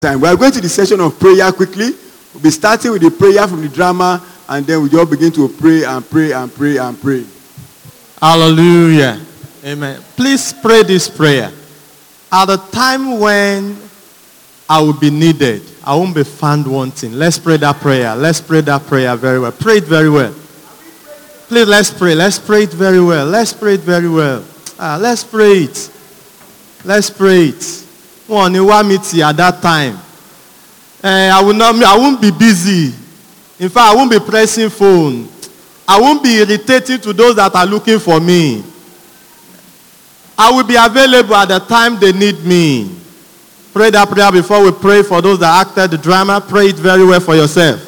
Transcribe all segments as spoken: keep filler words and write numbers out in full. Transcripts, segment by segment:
Time. We are going to the session of prayer quickly. We'll be starting with the prayer from the drama, and then we just begin to pray and pray and pray and pray. Hallelujah. Amen. Please pray this prayer. At the time when I will be needed, I won't be found wanting. Let's pray that prayer. Let's pray that prayer very well. Pray it very well. Please, let's pray. Let's pray it very well. Let's pray it very well. Ah, let's pray it. Let's pray it. One, you want me to at that time. Uh, I will not. I won't be busy. In fact, I won't be pressing phone. I won't be irritating to those that are looking for me. I will be available at the time they need me. Pray that prayer before we pray for those that acted the drama. Pray it very well for yourself.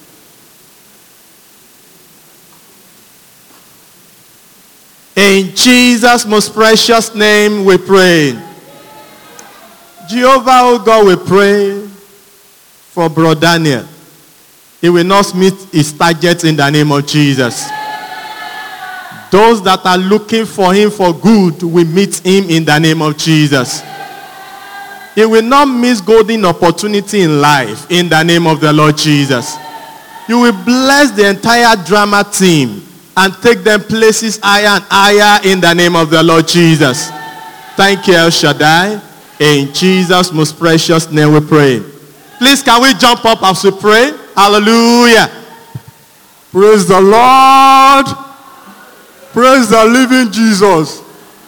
In Jesus' most precious name we pray. Jehovah, oh God, we pray for Brother Daniel. He will not meet his target in the name of Jesus. Those that are looking for him for good will meet him in the name of Jesus. He will not miss golden opportunity in life in the name of the Lord Jesus. You will bless the entire drama team and take them places higher and higher in the name of the Lord Jesus. Thank you, El Shaddai. In Jesus' most precious name we pray. Please, can we jump up as we pray? Hallelujah. Praise the Lord. Praise the living Jesus.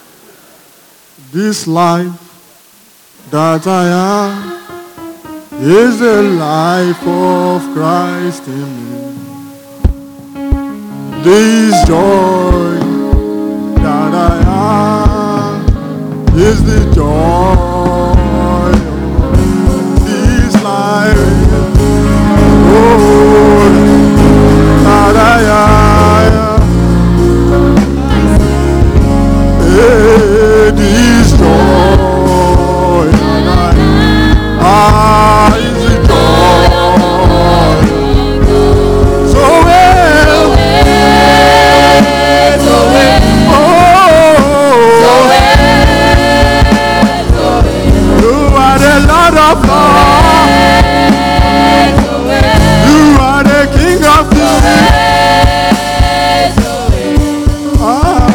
This life that I am is the life of Christ in me. This joy that I am is the joy of this life. Oh, that I am, hey, this joy that I am, ah, is the joy. So well, so well, oh, so well, so well. You are the Lord of Lords. You are the King of Kings. Ah,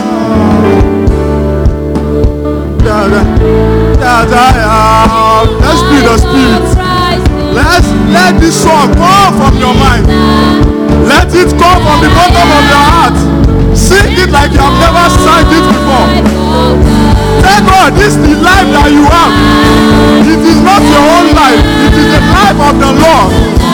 that, that I am. Let's be the Spirit. Let's let this song come from your mind. Let it come from the bottom of your heart. Sing it like you have never sang it before. Thank God, this is the life that you have. It is not your own life. It is the life of the Lord.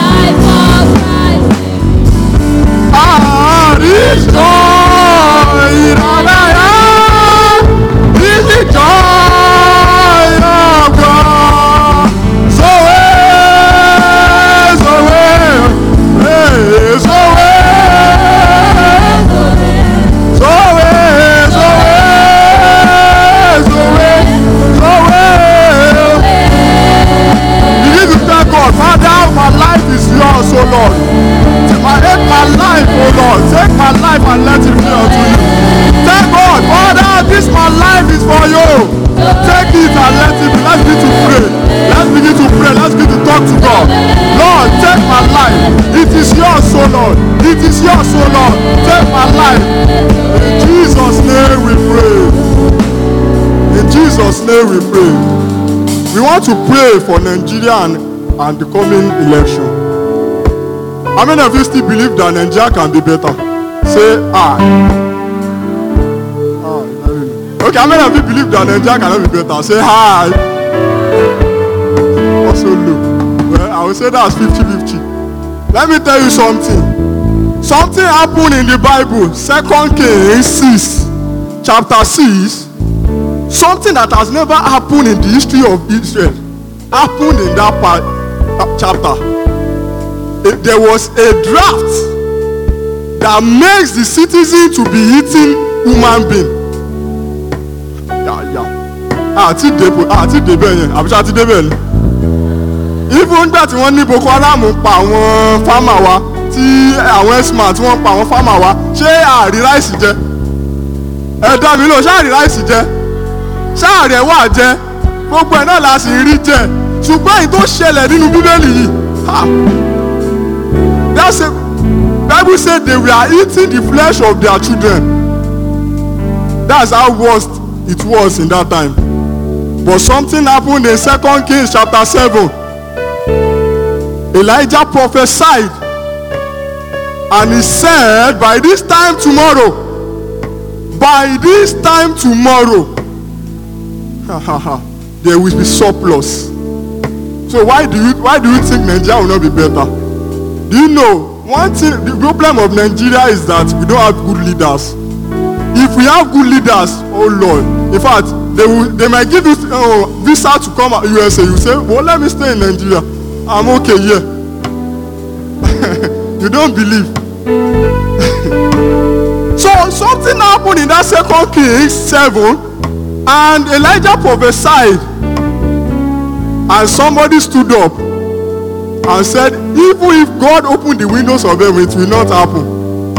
Ah, this joy that I have is the joy of God. So well, so well, hey, so well, so well, so well, so well, so well. Begin to thank God, Father, my life is yours, O Lord. I take my life, oh Lord. Take my life and let it be unto you. Thank God, Father, this my life is for you. Take it and let it be. Let's begin to pray. Let's begin to pray. Let's begin to talk to God. Lord, take my life. It is yours, oh Lord. It is yours, oh Lord. Take my life. In Jesus' name we pray. In Jesus' name we pray. We want to pray for Nigeria and, and the coming election. How many of you still believe that Nigeria can be better? Say ah. ah okay, how many of you believe that Nigeria cannot be better? Say hi. Also look. Well, I will say that's fifty fifty. Let me tell you something. Something happened in the Bible. Second Kings six, chapter six. Something that has never happened in the history of Israel happened in that part, uh, chapter. There was a draft that makes the citizen to be eating human being. Yeah, yeah. Àti debo, àti debo yẹn, àbúṣe àti debo yẹn. Even nígbà tí wọ́n ní Boko Haram pa àwọn farmer wa, tí àwọn Esma tí wọ́n pa àwọn farmer wa, ṣé àrí ráìsì jẹ? Ẹ dá mi lò, ṣé àrí ráìsì jẹ? Ṣé àrí ẹ̀wà jẹ? Gbogbo ẹ̀ náà la sì rí jẹ. ṣùgbọ́n èyí tó ṣẹlẹ̀ nínú bíbélì yìí, ha, that's a Bible said they were eating the flesh of their children. That's how worst it was in that time. But something happened in Second Kings chapter seven. Elijah prophesied, and he said, by this time tomorrow, by this time tomorrow, there will be surplus. So why do you why do you think Nigeria will not be better? Do you know one thing? The problem of Nigeria is that we don't have good leaders. If we have good leaders, oh Lord, in fact, they will they might give you uh, visa to come to U S A. You say, well, let me stay in Nigeria. I'm okay here. You don't believe. So something happened in that Second Kings seven, and Elijah prophesied, and somebody stood up and said, even if God opened the windows of heaven, it will not happen.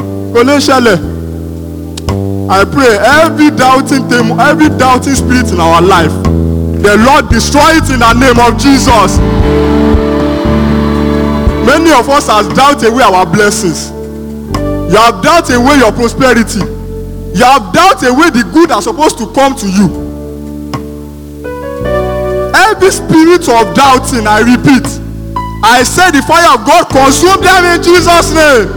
I pray every doubting thing, every doubting spirit in our life, the Lord destroy it in the name of Jesus. Many of us have doubted away our blessings. You have doubted away your prosperity. You have doubted away the good that's supposed to come to you. Every spirit of doubting, I repeat, I say the fire of God consume them in Jesus' name.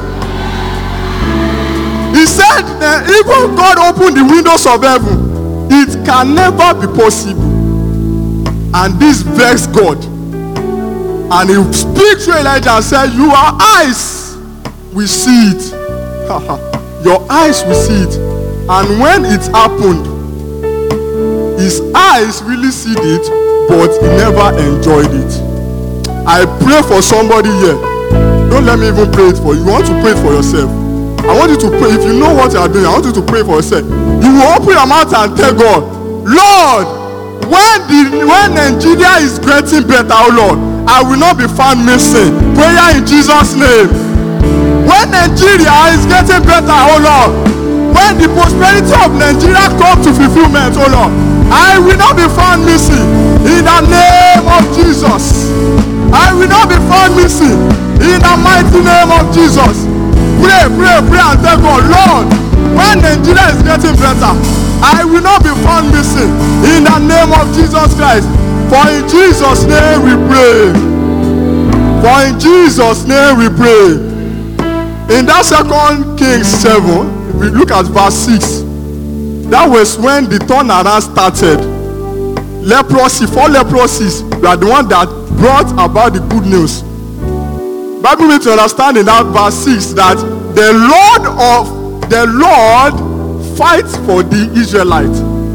He said that even God opened the windows of heaven, it can never be possible. And this vexed God. And he speaks to Elijah and said, your eyes will see it. Your eyes will see it. And when it happened, his eyes really see it, but he never enjoyed it. I pray for somebody here. Don't let me even pray it for you. You want to pray it for yourself. I want you to pray. If you know what you are doing, I want you to pray for yourself. You will open your mouth and tell God, Lord, when the when Nigeria is getting better, oh Lord, I will not be found missing. Prayer in Jesus' name. When Nigeria is getting better, oh Lord, when the prosperity of Nigeria comes to fulfillment, oh Lord, I will not be found missing. In the name of Jesus. I will not be found missing. In the mighty name of Jesus. Pray, pray, pray and tell God, Lord, when Nigeria is getting better, I will not be found missing. In the name of Jesus Christ. For in Jesus' name we pray. For in Jesus' name we pray. In that Second Kings seven, if we look at verse six, that was when the turnaround started. Leprosy, four leprosies were the one that brought about the good news. Bible needs to understand in that verse six that the Lord of the Lord fights for the Israelites.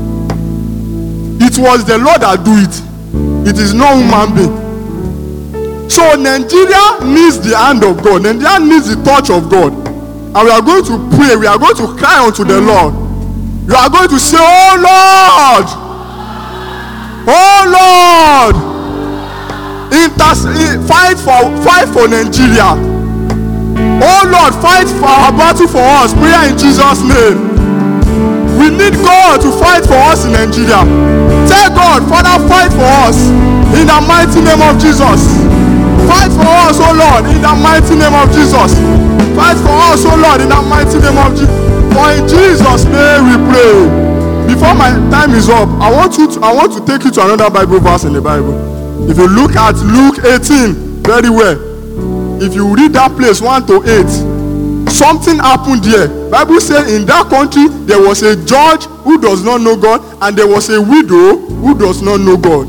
It was the Lord that do it. It is no human being. So Nigeria needs the hand of God. Nigeria needs the touch of God. And we are going to pray. We are going to cry unto the Lord. You are going to say, oh Lord, oh Lord, Inter- fight for fight for Nigeria. Oh Lord, fight for our battle for us. Prayer in Jesus' name. We need God to fight for us in Nigeria. Tell God, Father, fight for us in the mighty name of Jesus. Fight for us, oh Lord, in the mighty name of Jesus. Fight for us, oh Lord, in the mighty name of Jesus. For in Jesus' name we pray. Before my time is up, I want you to, I want to take you to another Bible verse in the Bible. If you look at Luke eighteen very well, if you read that place one to eight, something happened there. Bible says in that country there was a judge who does not know God, and there was a widow who does not know God.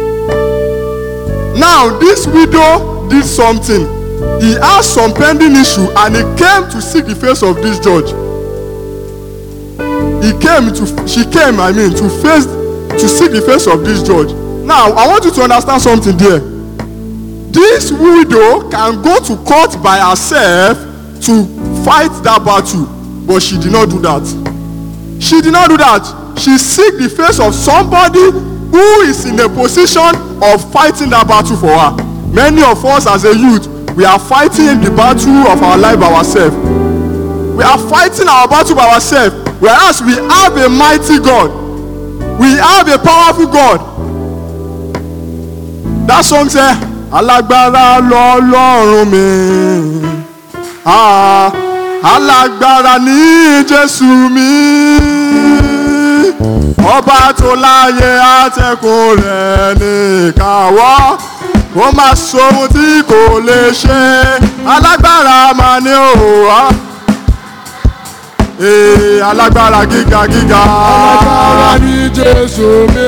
Now this widow did something. He had some pending issue, and he came to seek the face of this judge. He came to, she came, I mean, to face, to seek the face of this judge. Now, I want you to understand something there. This widow can go to court by herself to fight that battle, but she did not do that. She did not do that. She seek the face of somebody who is in a position of fighting that battle for her. Many of us as a youth, we are fighting the battle of our life by ourselves. We are fighting our battle by ourselves, whereas we have a mighty God. We have a powerful God That song say, alágbára lọ́lọ́run mi. Ah, alágbára ní Jésù mi. Ọba tó láyé àtẹ̀kùn rẹ̀ ní ìkáwọ́. Ó máa sọ ohun tí kò lè ṣe. Alágbára máa ní òwò. Ee, alágbára gíga gíga. Alágbára ní Jésù mi.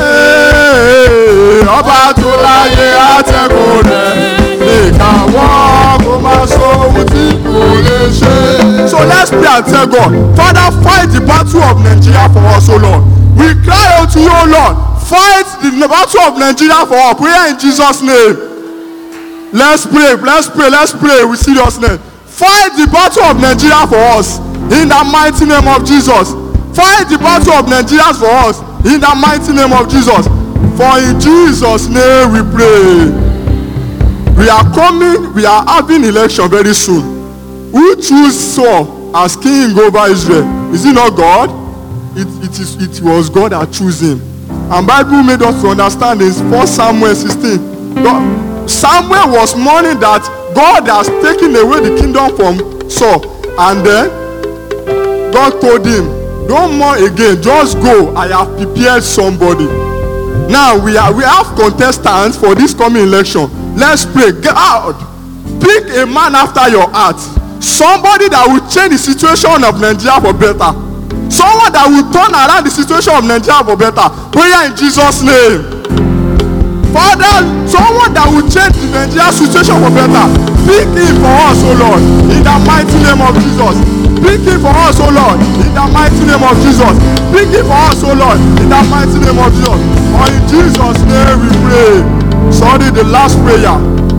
Ee, ọba tó láyé àtẹ̀kùn rẹ̀ ní ìkáwọ́. Ó máa sọ ohun tí kò lè ṣe. So let's pray and tell God, Father, fight the battle of Nigeria for us, O Lord. We cry out to you, O Lord. Fight the battle of Nigeria for us. Prayer in Jesus' name. Let's pray, let's pray, let's pray with seriousness. Fight the battle of Nigeria for us in the mighty name of Jesus. Fight the battle of Nigeria for us in the mighty name of Jesus. For in Jesus' name we pray. We are coming, we are having election very soon. Who chose Saul as king over Israel? Is it not God? It, it, is, it was God that chose him. And Bible made us to understand in First Samuel sixteen. God, Samuel was mourning that God has taken away the kingdom from Saul. And then God told him, don't mourn again, just go. I have prepared somebody. Now we, are, we have contestants for this coming election. Let's pray. God, pick a man after your heart. Somebody that will change the situation of Nigeria for better. Someone that will turn around the situation of Nigeria for better. Prayer in Jesus' name. Father, someone that will change the Nigeria situation for better. Pick him for us, O Lord, in the mighty name of Jesus. Pick him for us, O Lord, in the mighty name of Jesus. Pick him for us, O Lord, in the mighty name of Jesus. For in Jesus' name we pray. Sorry, the last prayer.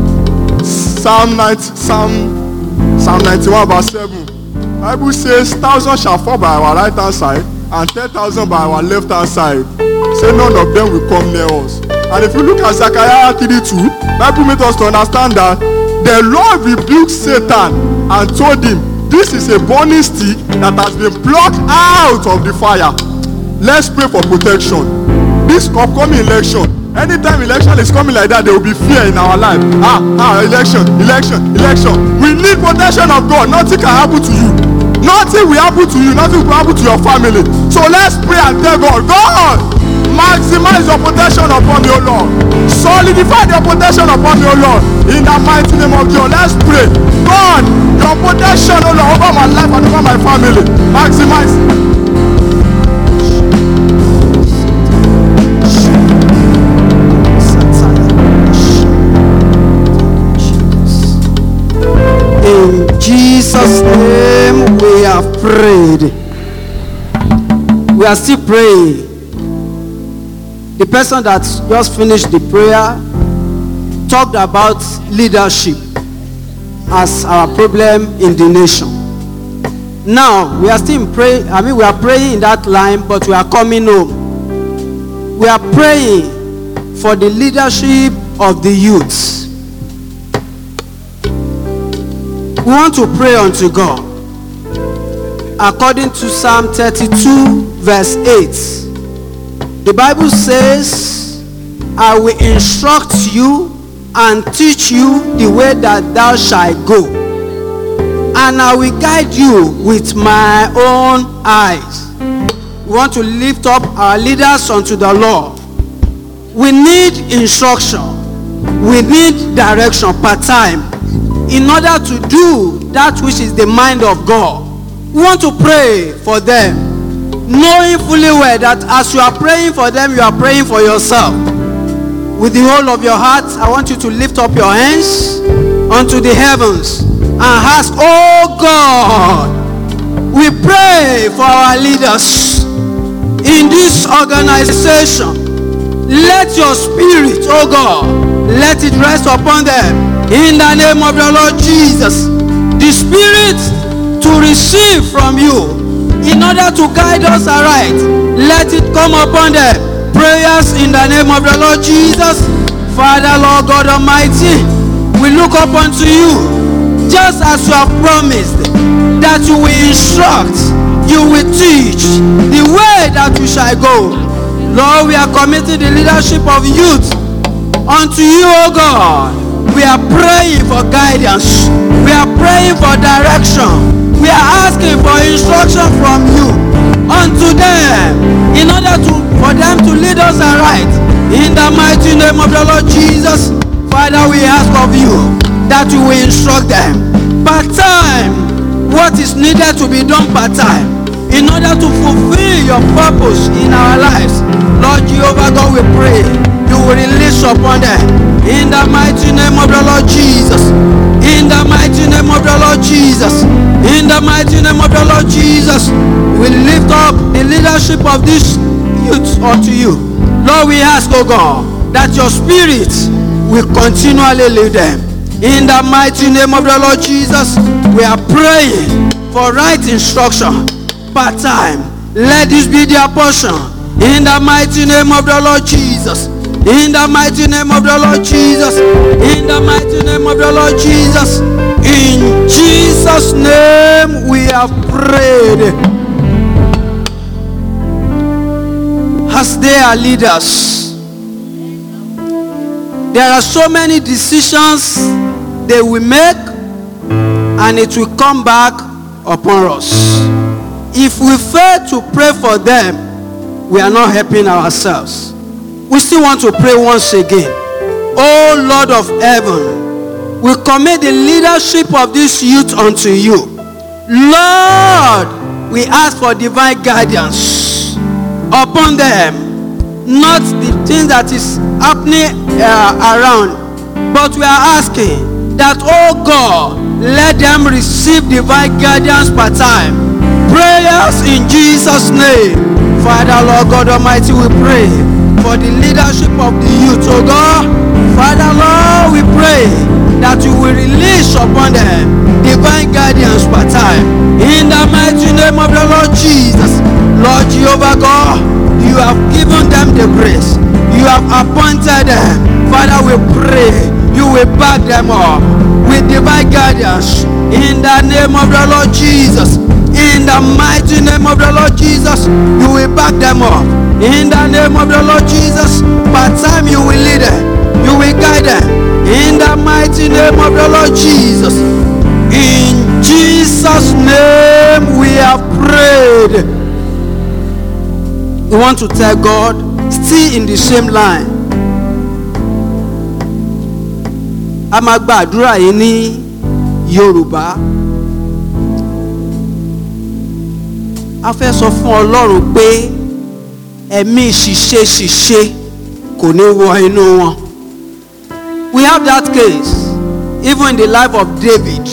Psalm ninety, Psalm, Psalm ninety-one verse seven. Bible says, thousand shall fall by our right hand side, and ten thousand by our left hand side. Say none of them will come near us. And if you look at Zechariah three two, Bible made us to understand that the Lord rebuked Satan and told him, this is a burning stick that has been plucked out of the fire. Let's pray for protection. This upcoming election, anytime election is coming like that, there will be fear in our life. Ah, ah, election, election, election. We need protection of God. Nothing can happen to you. Nothing will happen to you. Nothing will happen to your family. So let's pray and tell God, God, maximize your protection upon me, O Lord. Solidify your protection upon me, O Lord. In the mighty name of Jesus, let's pray. God, your protection, O Lord, over my life and over my family. Maximize. In Jesus' name we have prayed. We are still praying. The person that just finished the prayer talked about leadership as our problem in the nation. Now we are still praying. I mean, we are praying in that line, but we are coming home. We are praying for the leadership of the youths. We want to pray unto God according to Psalm thirty-two verse eight. The Bible says, I will instruct you and teach you the way that thou shalt go, and I will guide you with my own eyes. We want to lift up our leaders unto the Lord. We need instruction. We need direction per time in order to do that which is the mind of God. We want to pray for them, knowing fully well that as you are praying for them, you are praying for yourself. With the whole of your heart, I want you to lift up your hands unto the heavens and ask, oh God, we pray for our leaders in this organization. Let your spirit, oh God, let it rest upon them. In the name of the Lord Jesus, the spirit to receive from you in order to guide us aright, let it come upon them. Prayers in the name of the Lord Jesus. Father, Lord God Almighty, we look up unto you, just as you have promised that you will instruct, you will teach the way that we shall go. Lord, we are committing the leadership of youth Unto you, O God, we are praying for guidance. We are praying for direction. We are asking for instruction from you unto them in order to for them to lead us aright. In the mighty name of the Lord Jesus, Father, we ask of you that you will instruct them part time what is needed to be done part time in order to fulfill your purpose in our lives. Lord Jehovah God, we pray you will release upon them in the mighty name of the Lord Jesus. In the mighty name of the Lord Jesus. In the mighty name of the Lord Jesus, we lift up the leadership of this youth unto you. Lord, we ask, oh God, that your spirit will continually lead them. In the mighty name of the Lord Jesus, we are praying for right instruction part time. Let this be their portion. In the mighty name of the Lord Jesus. In the mighty name of the Lord Jesus. In the mighty name of the Lord Jesus. In Jesus' name we have prayed. As they are leaders, there are so many decisions they will make and it will come back upon us. If we fail to pray for them, we are not helping ourselves. We still want to pray once again. Oh Lord of heaven, we commit the leadership of this youth unto you. Lord, we ask for divine guidance upon them, not the thing that is happening uh, around, but we are asking that, oh God, let them receive divine guidance per time. Prayers in Jesus' name. Father, Lord God Almighty, we pray for the leadership of the youth, oh God. Father, Lord, we pray that you will release upon them divine guidance per time. In the mighty name of the Lord Jesus, Lord Jehovah God, you have given them the grace. You have appointed them. Father, we pray you will back them up with divine guidance. In the name of the Lord Jesus. In the mighty name of the Lord Jesus, you will back them up. In the name of the Lord Jesus, by time you will lead them, you will guide them. In the mighty name of the Lord Jesus. In Jesus' name we have prayed. We want to tell God, still in the same line. A máa gba àdúrà yìí ní Yorùbá. A fẹ́ sọ fún Ọlọ́run pé ẹ̀mí ṣìṣe ṣìṣe kò ní wọ inú wọn. We have that case even in the life of David.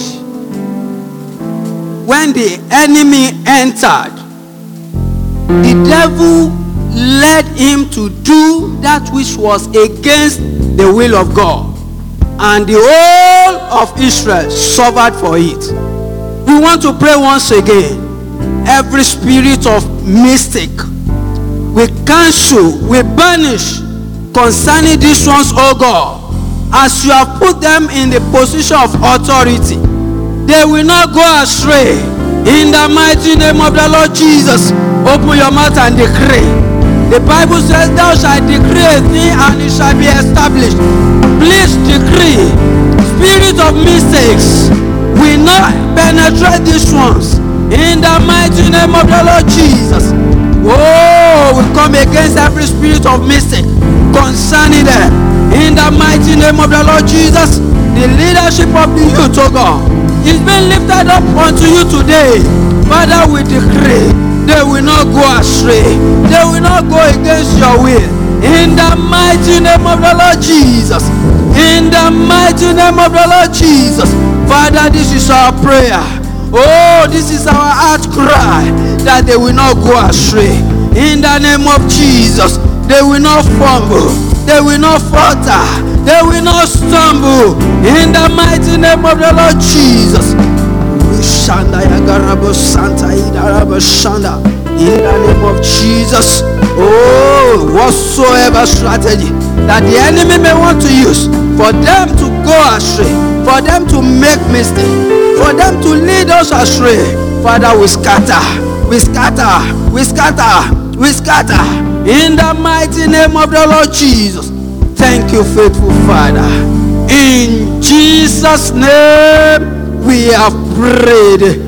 When the enemy entered, the devil led him to do that which was against the will of God. And the whole of Israel suffered for it. We want to pray once again. Every spirit of mistake, we cancel, we banish concerning these ones, oh God. As you have put them in the position of authority, they will not go astray. In the mighty name of the Lord Jesus, open your mouth and decree. The Bible says, thou shalt decree a thing and it shall be established. Please decree. Spirit of mistakes will not penetrate these ones. In the mighty name of the Lord Jesus. Oh, we come against every spirit of mistake concerning them. In the mighty name of the Lord Jesus, the leadership of the youth, oh God, is being lifted up unto you today. Father, we decree they will not go astray. They will not go against your will. In the mighty name of the Lord Jesus. In the mighty name of the Lord Jesus. Father, this is our prayer. Oh, this is our heart cry, that they will not go astray. In the name of Jesus, they will not fumble. They will not falter. They will not stumble. In the mighty name of the Lord Jesus. In the name of Jesus. Oh, whatsoever strategy that the enemy may want to use for them to go astray, for them to make mistakes, for them to lead us astray, Father, we scatter, we scatter, we scatter, we scatter. In the mighty name of the Lord Jesus. Thank you, faithful Father. In Jesus' name we have prayed.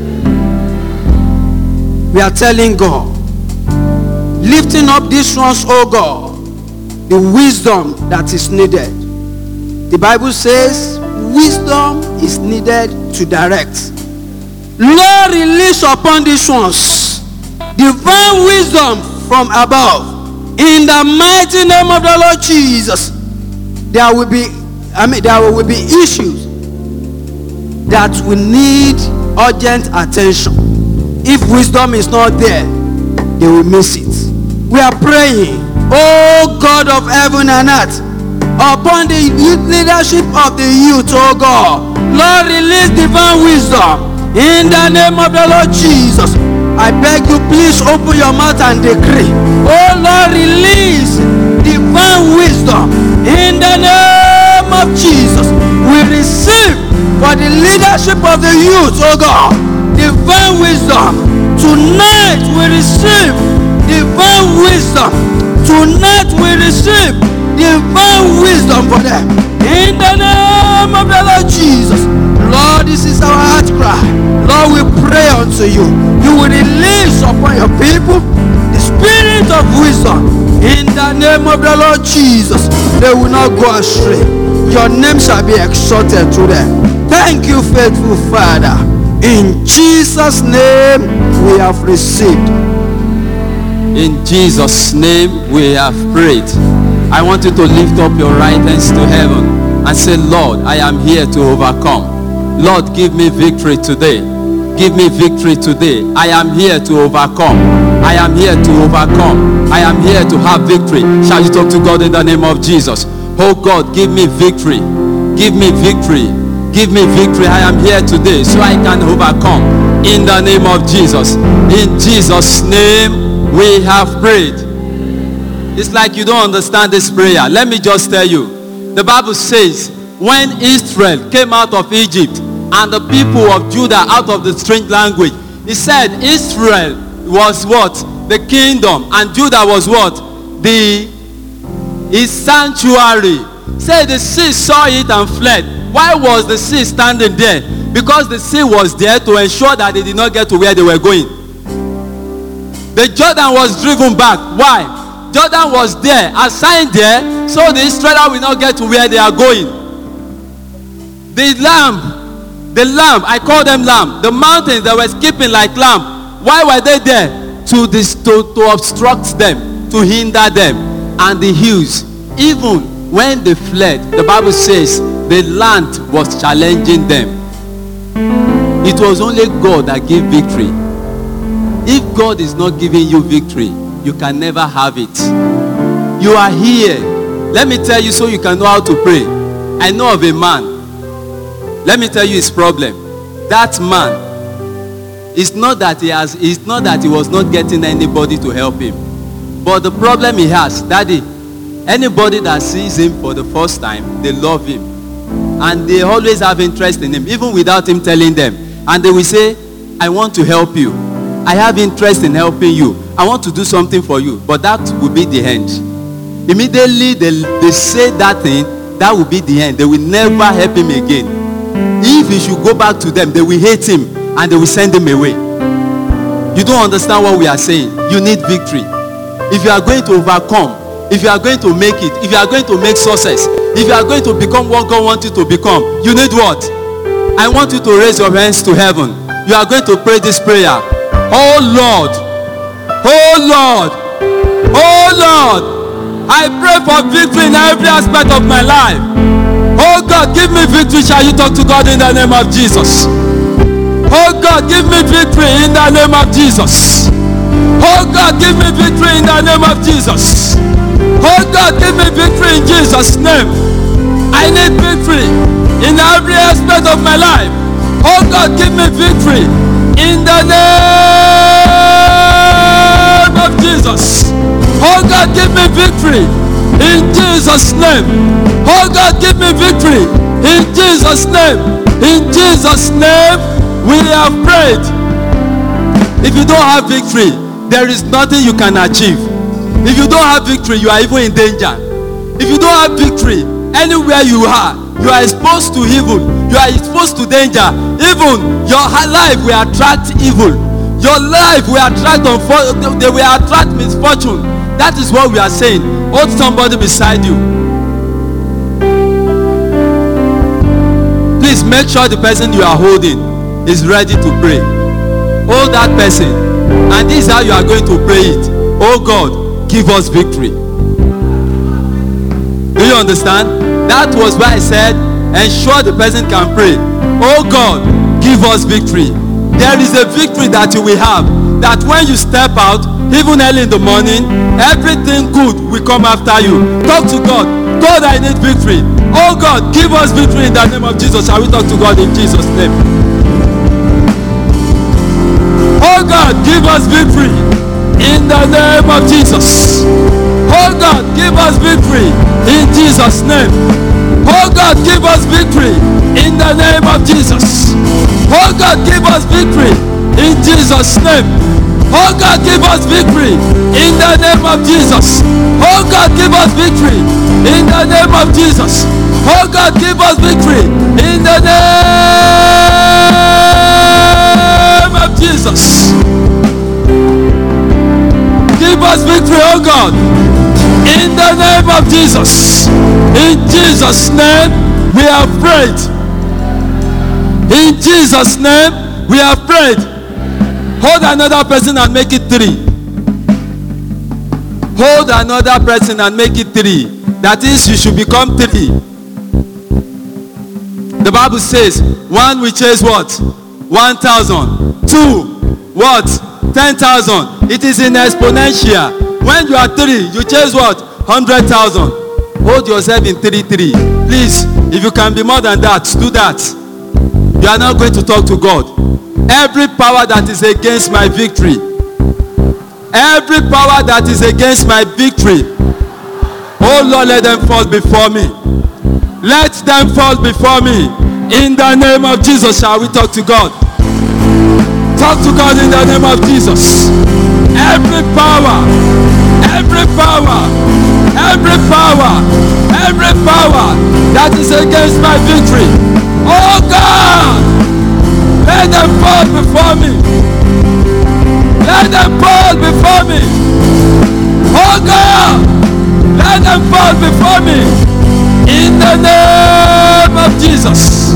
We are telling God, lifting up these ones, oh God, the wisdom that is needed. The Bible says wisdom is needed to direct. Lord, release upon these ones divine wisdom from above. In the mighty name of the Lord Jesus, there will be, I mean, there will be issues that will need urgent attention. If wisdom is not there, they will miss it. We are praying, oh God of heaven and earth, upon the youth leadership of the youth, oh God, Lord, release divine wisdom in the name of the Lord Jesus. I beg you, please open your mouth and decree, oh Lord, release divine wisdom in the name of Jesus. We receive for the leadership of the youth, oh God, divine wisdom. Tonight we receive divine wisdom. Tonight we receive divine wisdom for them. In the name of the Lord Jesus. Lord, this is our heart cry. Lord, we pray unto you. You will release upon your people the spirit of wisdom. In the name of the Lord Jesus. They will not go astray. Your name shall be exalted to them. Thank you, faithful Father. In Jesus' name we have received. In Jesus' name we have prayed. I want you to lift up your right hands to heaven and say, Lord, I am here to overcome. Lord, give me victory today. Give me victory today. I am here to overcome. I am here to overcome. I am here to have victory. Shall you talk to God in the name of Jesus? Oh God, give me victory. Give me victory. Give me victory. I am here today so I can overcome. In the name of Jesus. In Jesus' name we have prayed. It's like you don't understand this prayer. Let me just tell you. The Bible says, when Israel came out of Egypt and the people of Judah out of the strange language, he said Israel was what? The kingdom, and Judah was what? The his sanctuary. Say the sea saw it and fled. Why was the sea standing there? Because the sea was there to ensure that they did not get to where they were going. The Jordan was driven back. Why? Jordan was there, assigned there, so the Israelites will not get to where they are going. The lamb, the lamb, I call them lamb, the mountains that were skipping like lamb, why were they there? To, this, to, to obstruct them, to hinder them. And the hills, even when they fled, the Bible says the land was challenging them. It was only God that gave victory. If God is not giving you victory, you can never have it. You are here. Let me tell you so you can know how to pray. I know of a man. Let me tell you his problem. That man, it's not that he has, it's not that he was not getting anybody to help him. But the problem he has, Daddy, anybody that sees him for the first time, they love him. And they always have interest in him, even without him telling them. And they will say, I want to help you. I have interest in helping you. I want to do something for you. But that will be the end. Immediately they, they say that thing, that will be the end. They will never help him again. If he should go back to them, they will hate him and they will send him away. You don't understand what we are saying. You need victory. If you are going to overcome, if you are going to make it, if you are going to make success, if you are going to become what God wants you to become, you need what? I want you to raise your hands to heaven. You are going to pray this prayer. Oh Lord, oh Lord, oh Lord, I pray for victory in every aspect of my life. Oh God, give me victory. Shall you talk to God in the name of Jesus? Oh God, give me victory in the name of Jesus. Oh God, give me victory in the name of Jesus. Oh God, give me victory in Jesus' name. I need victory in every aspect of my life. Oh God, give me victory in the name of Jesus. Oh God, give me victory in Jesus' name. Oh God, give me victory in Jesus' name. In Jesus' name, we have prayed. If you don't have victory, there is nothing you can achieve. If you don't have victory, you are even in danger. If you don't have victory, anywhere you are, you are exposed to evil. You are exposed to danger. Even your life will attract evil. Your life will attract unfor- they will attract misfortune. That is what we are saying. Hold somebody beside you. Please make sure the person you are holding is ready to pray. Hold that person, and this is how you are going to pray it. Oh God, give us victory. Do you understand? That was why I said, ensure the person can pray. Oh God, give us victory. There is a victory that you will have, that when you step out, even early in the morning, everything good will come after you. Talk to God. God, I need victory. Oh God, give us victory in the name of Jesus. Shall we talk to God in Jesus' name? Oh God, give us victory in the name of Jesus. Oh God, give us victory in Jesus' name. Oh God, give us victory in the name of Jesus. Oh God, give us victory in Jesus' name. Oh God, give us victory in the name of Jesus. Oh God, give us victory in the name of Jesus. Oh God, give us victory in the name of Jesus. Give us victory, oh God, in the name of Jesus. In Jesus' name, we have prayed. In Jesus' name, we have prayed. Hold another person and make it three. Hold another person and make it three. That is, you should become three. The Bible says, one will chase what? One thousand. Two, what? Ten thousand. It is in exponential. When you are three, you chase what? Hundred thousand. Hold yourself in three, three. Please, if you can be more than that, do that. You are not going to talk to God. Every power that is against my victory, every power that is against my victory, oh Lord, let them fall before me. Let them fall before me. In the name of Jesus, shall we talk to God? Talk to God in the name of Jesus. Every power, every power, every power, every power that is against my victory, oh God, let them fall before me. Let them fall before me. Oh God, let them fall before me. In the name of Jesus.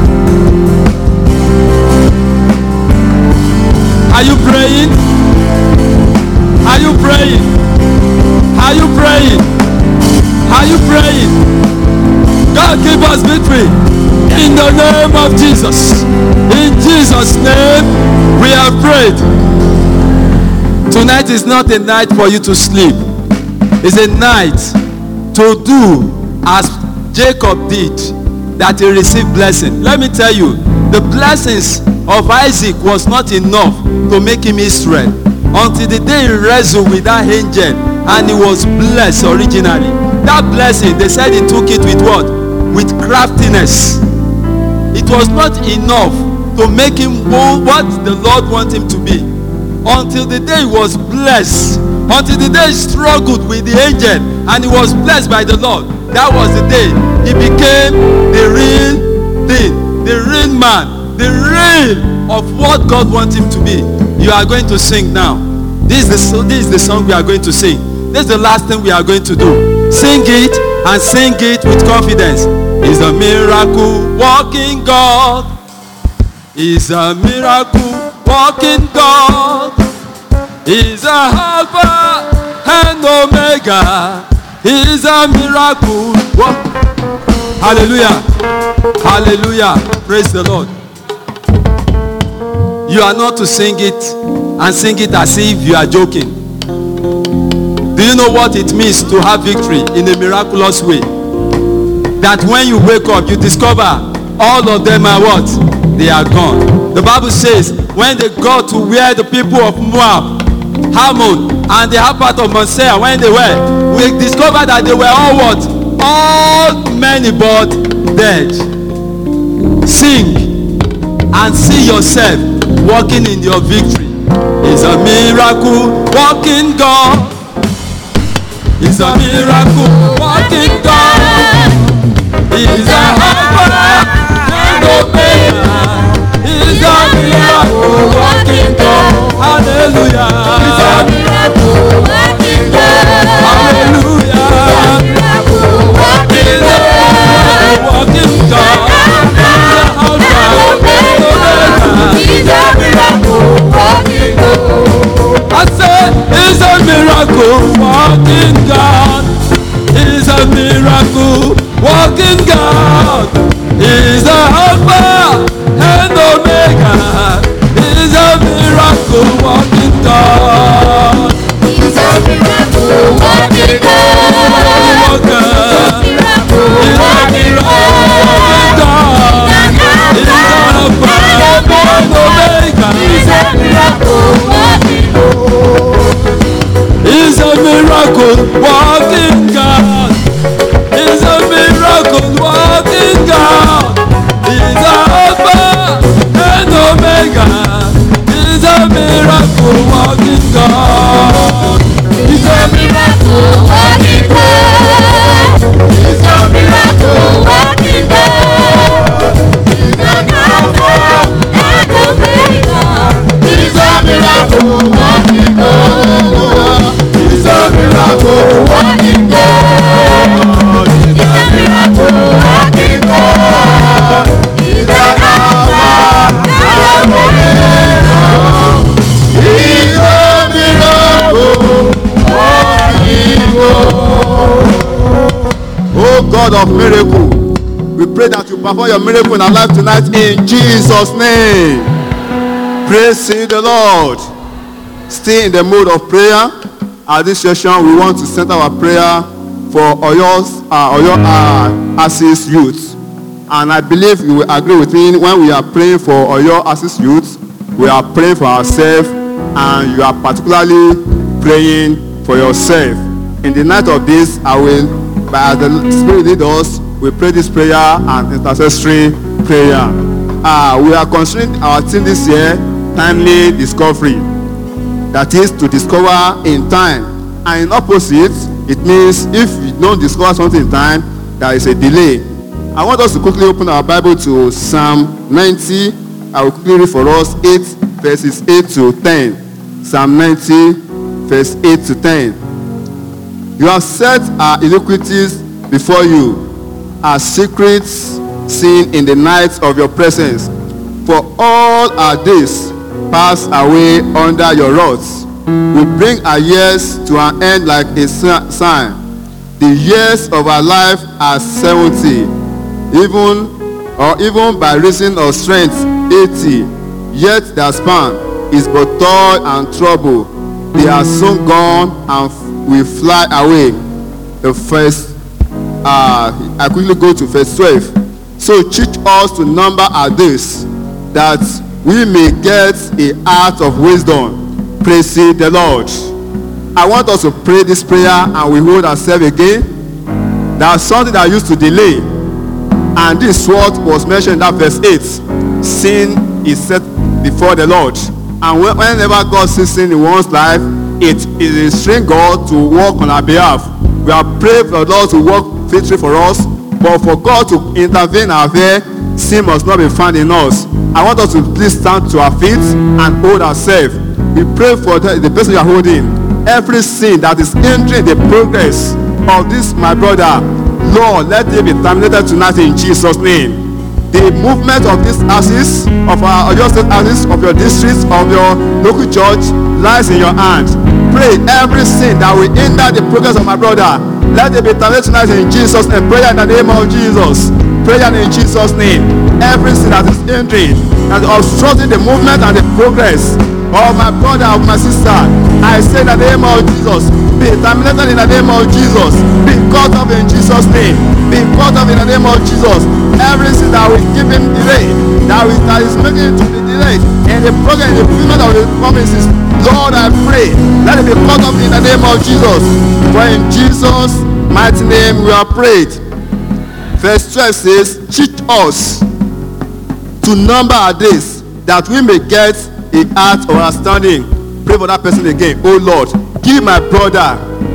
Are you praying? Are you praying? Are you praying? Are you praying? God, give us victory. In the name of Jesus. In Jesus' name, we have prayed. Tonight is not a night for you to sleep. It's a night to do as Jacob did, that he received blessing. Let me tell you, the blessings of Isaac was not enough to make him Israel until the day he wrestled with that angel and he was blessed originally. That blessing, they said he took it with what? With craftiness. It was not enough to make him what the Lord wanted him to be. Until the day he was blessed, until the day he struggled with the angel and he was blessed by the Lord. That was the day he became the real thing, the real man, the real of what God wants him to be. You are going to sing now. This is the, this is the song we are going to sing. This is the last thing we are going to do. Sing it and sing it with confidence. He's a miracle walking God. He's a miracle walking God. He's a Alpha and Omega. He's a miracle. What? Hallelujah. Hallelujah. Praise the Lord. You are not to sing it and sing it as if you are joking. Do you know what it means to have victory in a miraculous way? That when you wake up, you discover all of them are what? They are gone. The Bible says when they got to where the people of Moab, Hammon, and the half part of Mount Seir, when they were, we discovered that they were all what? All many but dead. Sing and see yourself walking in your victory. It's a miracle walking God. He's a miracle working God. He's a Alpha and Omega. He's a miracle working God. Hallelujah. He's a miracle working God. Hallelujah. He's a miracle working God. He's a miracle working God. I said, he's a miracle working God. He's a miracle working God. He's a Alpha and Omega. He's a miracle working God. He's a miracle working God. He's a miracle working God. He's a Alpha and Omega. He's a miracle working God. He's a miracle working God. He's a miracle working God. He's a Alpha and Omega. He's a miracle working God. He's a miracle working God. He's a miracle working God. He's a Alpha and Omega. He's a miracle working God. He's a miracle working God. He's a miracle working God. He's a Alpha and Omega. He's a miracle working God. Oh God of miracle, we pray that you perform your miracle in our life tonight in Jesus' name. Praise ye the Lord. Stay in the mood of prayer. At this session, we want to center our prayer for Oyo's, uh, Oyo uh, Assist Youth. And I believe you will agree with me when we are praying for Oyo Assist Youth, we are praying for ourselves, and you are particularly praying for yourself. In the night of this, I will, by the Spirit lead us, we pray this prayer and intercessory prayer. Uh, we are considering our theme this year, timely discovery. That is to discover in time. And in opposite, it means if you don't discover something in time, there is a delay. I want us to quickly open our Bible to Psalm ninety. I will quickly read for us eight verses eight to ten. Psalm ninety verse eight to ten. You have set our iniquities before you, our secrets seen in the night of your presence. For all our days pass away under your rods. We bring our years to an end like a sign. The years of our life are seventy, even or even by reason of strength eighty. Yet their span is but toil and trouble. They are soon gone and we fly away. The first, uh, I quickly go to verse twelve. So teach us to number our days, that we may get a heart of wisdom. Praise the Lord. I want us to pray this prayer and we hold ourselves again. There's something that used to delay, and this word was mentioned in that verse eight. Sin is set before the Lord, and whenever God sees sin in one's life, it is a strange God to work on our behalf. We are praying for the Lord to work faithfully for us, but for God to intervene in our affair, sin must not be found in us. I want us to please stand to our feet and hold ourselves. We pray for the, the person you are holding. Every sin that is hindering the progress of this, my brother, Lord, let it be terminated tonight in Jesus' name. The movement of this axis, of our your state axis, of your districts, of your local church, lies in your hand. Pray every sin that will hinder the progress of my brother, let it be terminated tonight in Jesus' name. Prayer in the name of Jesus. Prayer in Jesus' name. Every sin that is hindering and obstructing the movement and the progress of my brother, of my sister, I say in the name of Jesus, be terminated in the name of Jesus. Be cut off in Jesus' name. Be cut off in the name of Jesus. Everything that will give him delay, that, will, that is making it to be delayed in the progress, in the fulfillment of the promises, Lord, I pray, let it be cut off in the name of Jesus. For in Jesus' mighty name we are prayed. Verse twelve says, teach us to number our days, that we may get a heart of understanding. Pray for that person again. Oh Lord, give my brother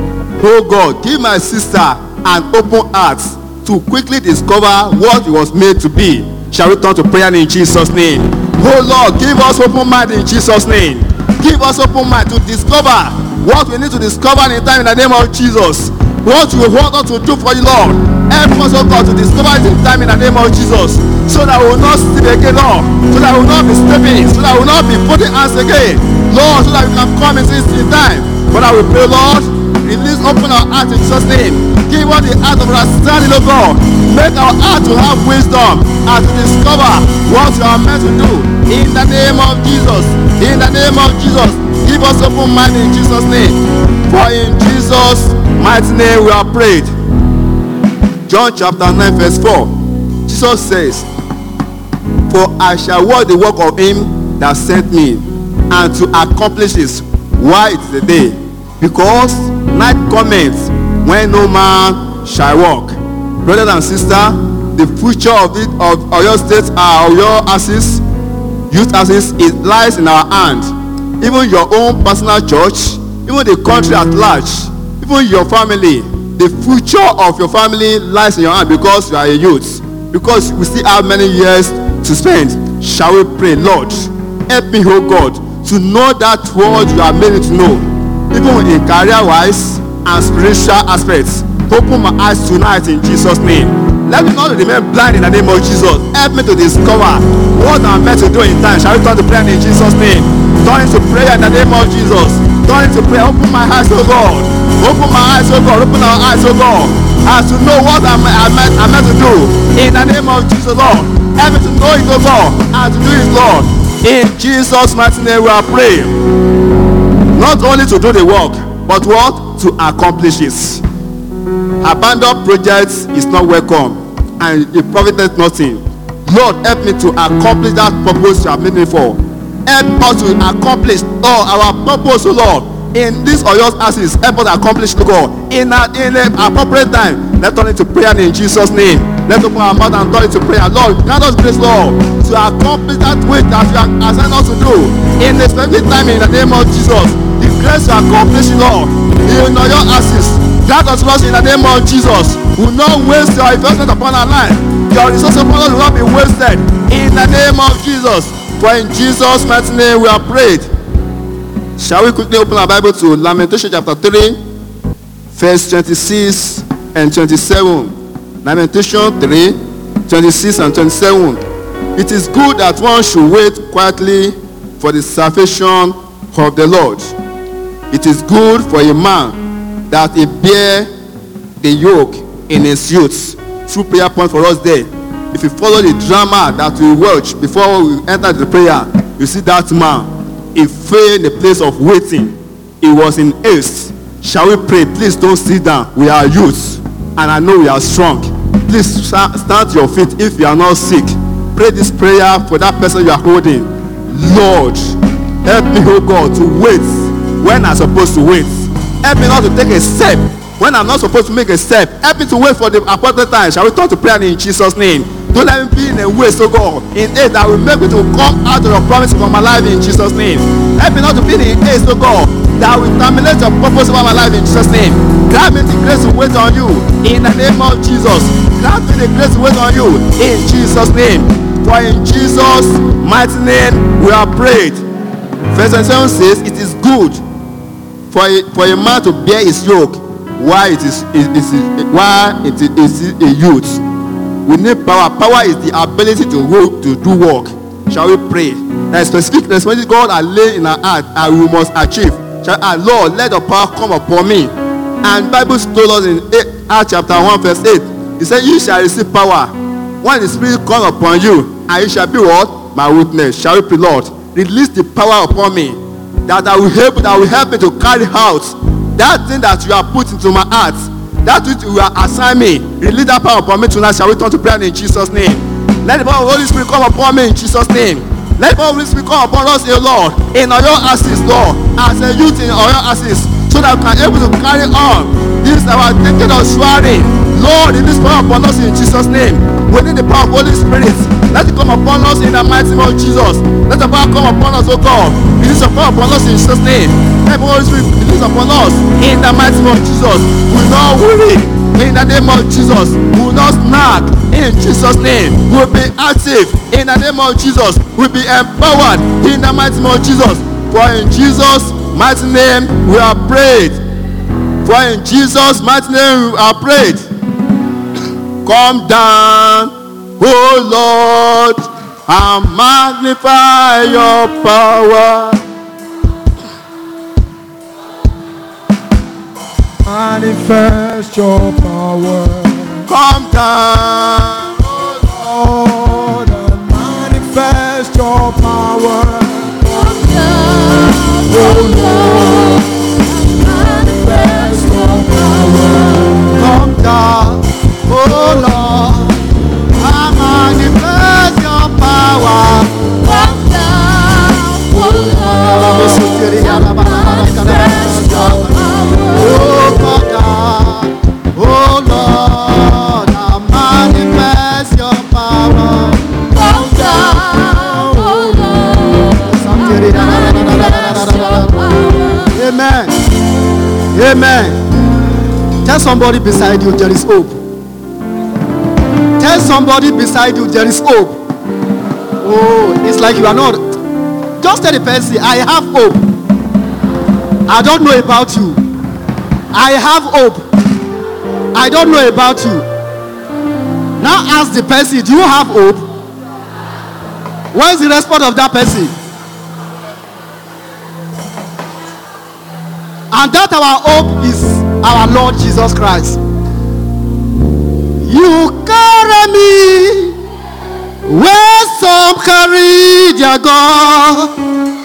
oh God, give my sister an open heart to quickly discover what it was made to be. Shall we turn to prayer in Jesus' name? Oh Lord, give us open mind in Jesus' name. Give us open mind to discover what we need to discover in time in the name of Jesus. What you want us to do for you, Lord. Help us, oh God, to discover it in time in the name of Jesus. So that we will not sleep again, Lord. So that we will not be sleeping. So that we will not be putting hands again. Lord, so that we can come in this in time. But I will pray, Lord, release, open our heart in Jesus' name. Give us the heart of understanding, oh God. Make our heart to have wisdom and to discover what you are meant to do. In the name of Jesus. In the name of Jesus. Give us open mind in Jesus' name. For in Jesus' mighty name we are prayed. John chapter nine verse four. Jesus says, for I shall work the work of him that sent me, and to accomplish this while it is the day. Because night cometh when no man shall walk. Brothers and sisters, the future of it of Oyo State, uh, Oyo Assist, Youth Assist, it lies in our hand. Even your own personal church, even the country at large, even your family, the future of your family lies in your hand because you are a youth. Because we still have many years to spend. Shall we pray? Lord, help me, oh God, to know that word you are made to know, even in career-wise and spiritual aspects. Open my eyes tonight in Jesus' name. Let me not remain blind in the name of Jesus. Help me to discover what I'm meant to do in time. Shall we turn to prayer in Jesus' name? Turn into prayer in the name of Jesus. Turn into prayer. Open my eyes, oh God. Open my eyes, oh God. Open our eyes, oh God. As to know what I'm, I'm, meant, I'm meant to do. In the name of Jesus, Lord. Help me to know it, oh God. And to do it, Lord. In Jesus' mighty name we are praying. Not only to do the work, but what? To accomplish it. Abandoned projects is not welcome, and it profiteth nothing. Lord, help me to accomplish that purpose you have made me for. Help us to accomplish all our purpose, oh Lord. In this Oyo Assist, help us accomplish, oh God. In a, in an appropriate time, let's turn it to prayer in Jesus' name. Let's open our mouth and turn it to prayer. Lord, grant us grace, Lord, to accomplish that which that you have assigned us to do in a specific time in the name of Jesus. The grace to accomplish, Lord, in Oyo Assist. Grant us, Lord, in the name of Jesus. We will not waste your investment upon our life. Your resources upon us will not be wasted. In the name of Jesus. For in Jesus' mighty name we are prayed. Shall we quickly open our Bible to Lamentation chapter three, verse twenty-six and twenty-seven. Lamentation three, twenty-six and twenty-seven. It is good that one should wait quietly for the salvation of the Lord. It is good for a man that he bear the yoke in his youth. True prayer point for us there. If you follow the drama that we watch before we enter the prayer, you see that man, he fell in the place of waiting. He was in haste. Shall we pray? Please don't sit down. We are youth, and I know we are strong. Please stand to your feet if you are not sick. Pray this prayer for that person you are holding. Lord, help me, oh God, to wait when I'm supposed to wait. Help me not to take a step when I'm not supposed to make a step. Help me to wait for the appointed time. Shall we turn to prayer in Jesus' name? Don't let me be in a waste, oh God, in haste that will make me to come out of your promises for my life in Jesus' name. Help me not to be in haste, oh God, that will terminate your purpose over my life in Jesus' name. Grant me the grace to wait on you in the name of Jesus. Grant me the grace to wait on you in Jesus' name. For in Jesus' mighty name we are prayed. Verse twenty-seven says, it is good for a, for a man to bear his yoke while it is, it is, while it is a youth. We need power. Power is the ability to work, to do work. Shall we pray? There is specific responsibility God has laid in our heart and we must achieve. Shall I, Lord, let the power come upon me. And Bible told us in Acts chapter one verse eight. He said, you shall receive power when the Spirit comes upon you, and you shall be what? My witness. Shall we pray, Lord? Release the power upon me, that I will help, that will help me to carry out that thing that you have put into my heart. That which you are assigned me. Release that power upon me tonight. Shall we turn to prayer in Jesus' name? Let the power of the Holy Spirit come upon me in Jesus' name. Let the power of the Holy Spirit come upon us, O Lord, in Oyo Assist, Lord, as a youth in Oyo Assist, so that we can be able to carry on this our thinking of swearing. Lord, release power upon us in Jesus' name. We need the power of the Holy Spirit. Let it come upon us in the mighty name of Jesus. Let the power come upon us, O God. release upon upon us in Jesus' name. Help Holy Spirit release upon us in the mighty name of Jesus. We will not worry in the name of Jesus. We will not snack in Jesus' name. We will be active in the name of Jesus. We will be empowered in the mighty name of Jesus. For in Jesus' mighty name we are prayed. For in Jesus' mighty name we are prayed. Come down, oh Lord, and magnify your power. Manifest your power. Come down, Oh Lord, and manifest your power. Come down, oh Lord, manifest your power. come down, oh Lord, and manifest your power. Come down, oh Lord, manifest your power. Oh, come down, oh Lord, and manifest your power. Come down, oh Lord, manifest your power. Amen. Amen. Tell somebody beside you there is hope. Tell somebody beside you there is hope. Oh, it's like you are not. Just tell the person, I have hope. I don't know about you. I have hope. I don't know about you. Now ask the person, do you have hope? What is the response of that person? And that our hope is our Lord Jesus Christ. You carry me where some carry their God.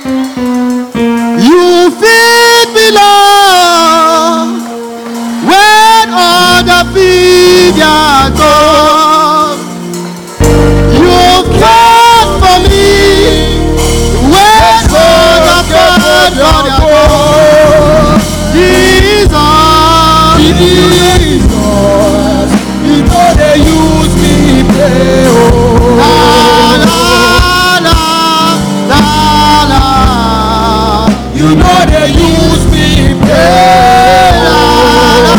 You feed me, Lord, when other feed their God. You care for me when other feed their God. Jesus, Jesus, you know they use me play. Oh, la la la la. you know they use me play. La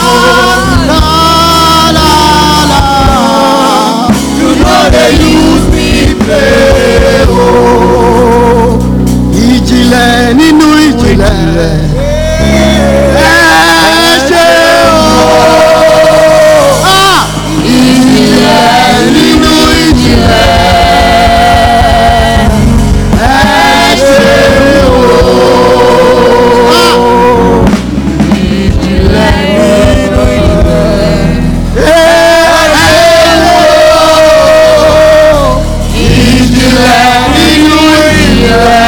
la la la. You know they use me play. Oh, Ìjìnlẹ̀ nínú ìjìnlẹ̀. Ẹ ṣé o. Ah! Ìjìnlẹ̀ nínú ìjìnlẹ̀. Ẹ ṣé o. Ah! Ìjìnlẹ̀ nínú ìjìnlẹ̀. Ẹ ṣé o. Ìjìnlẹ̀ nínú ìjìnlẹ̀.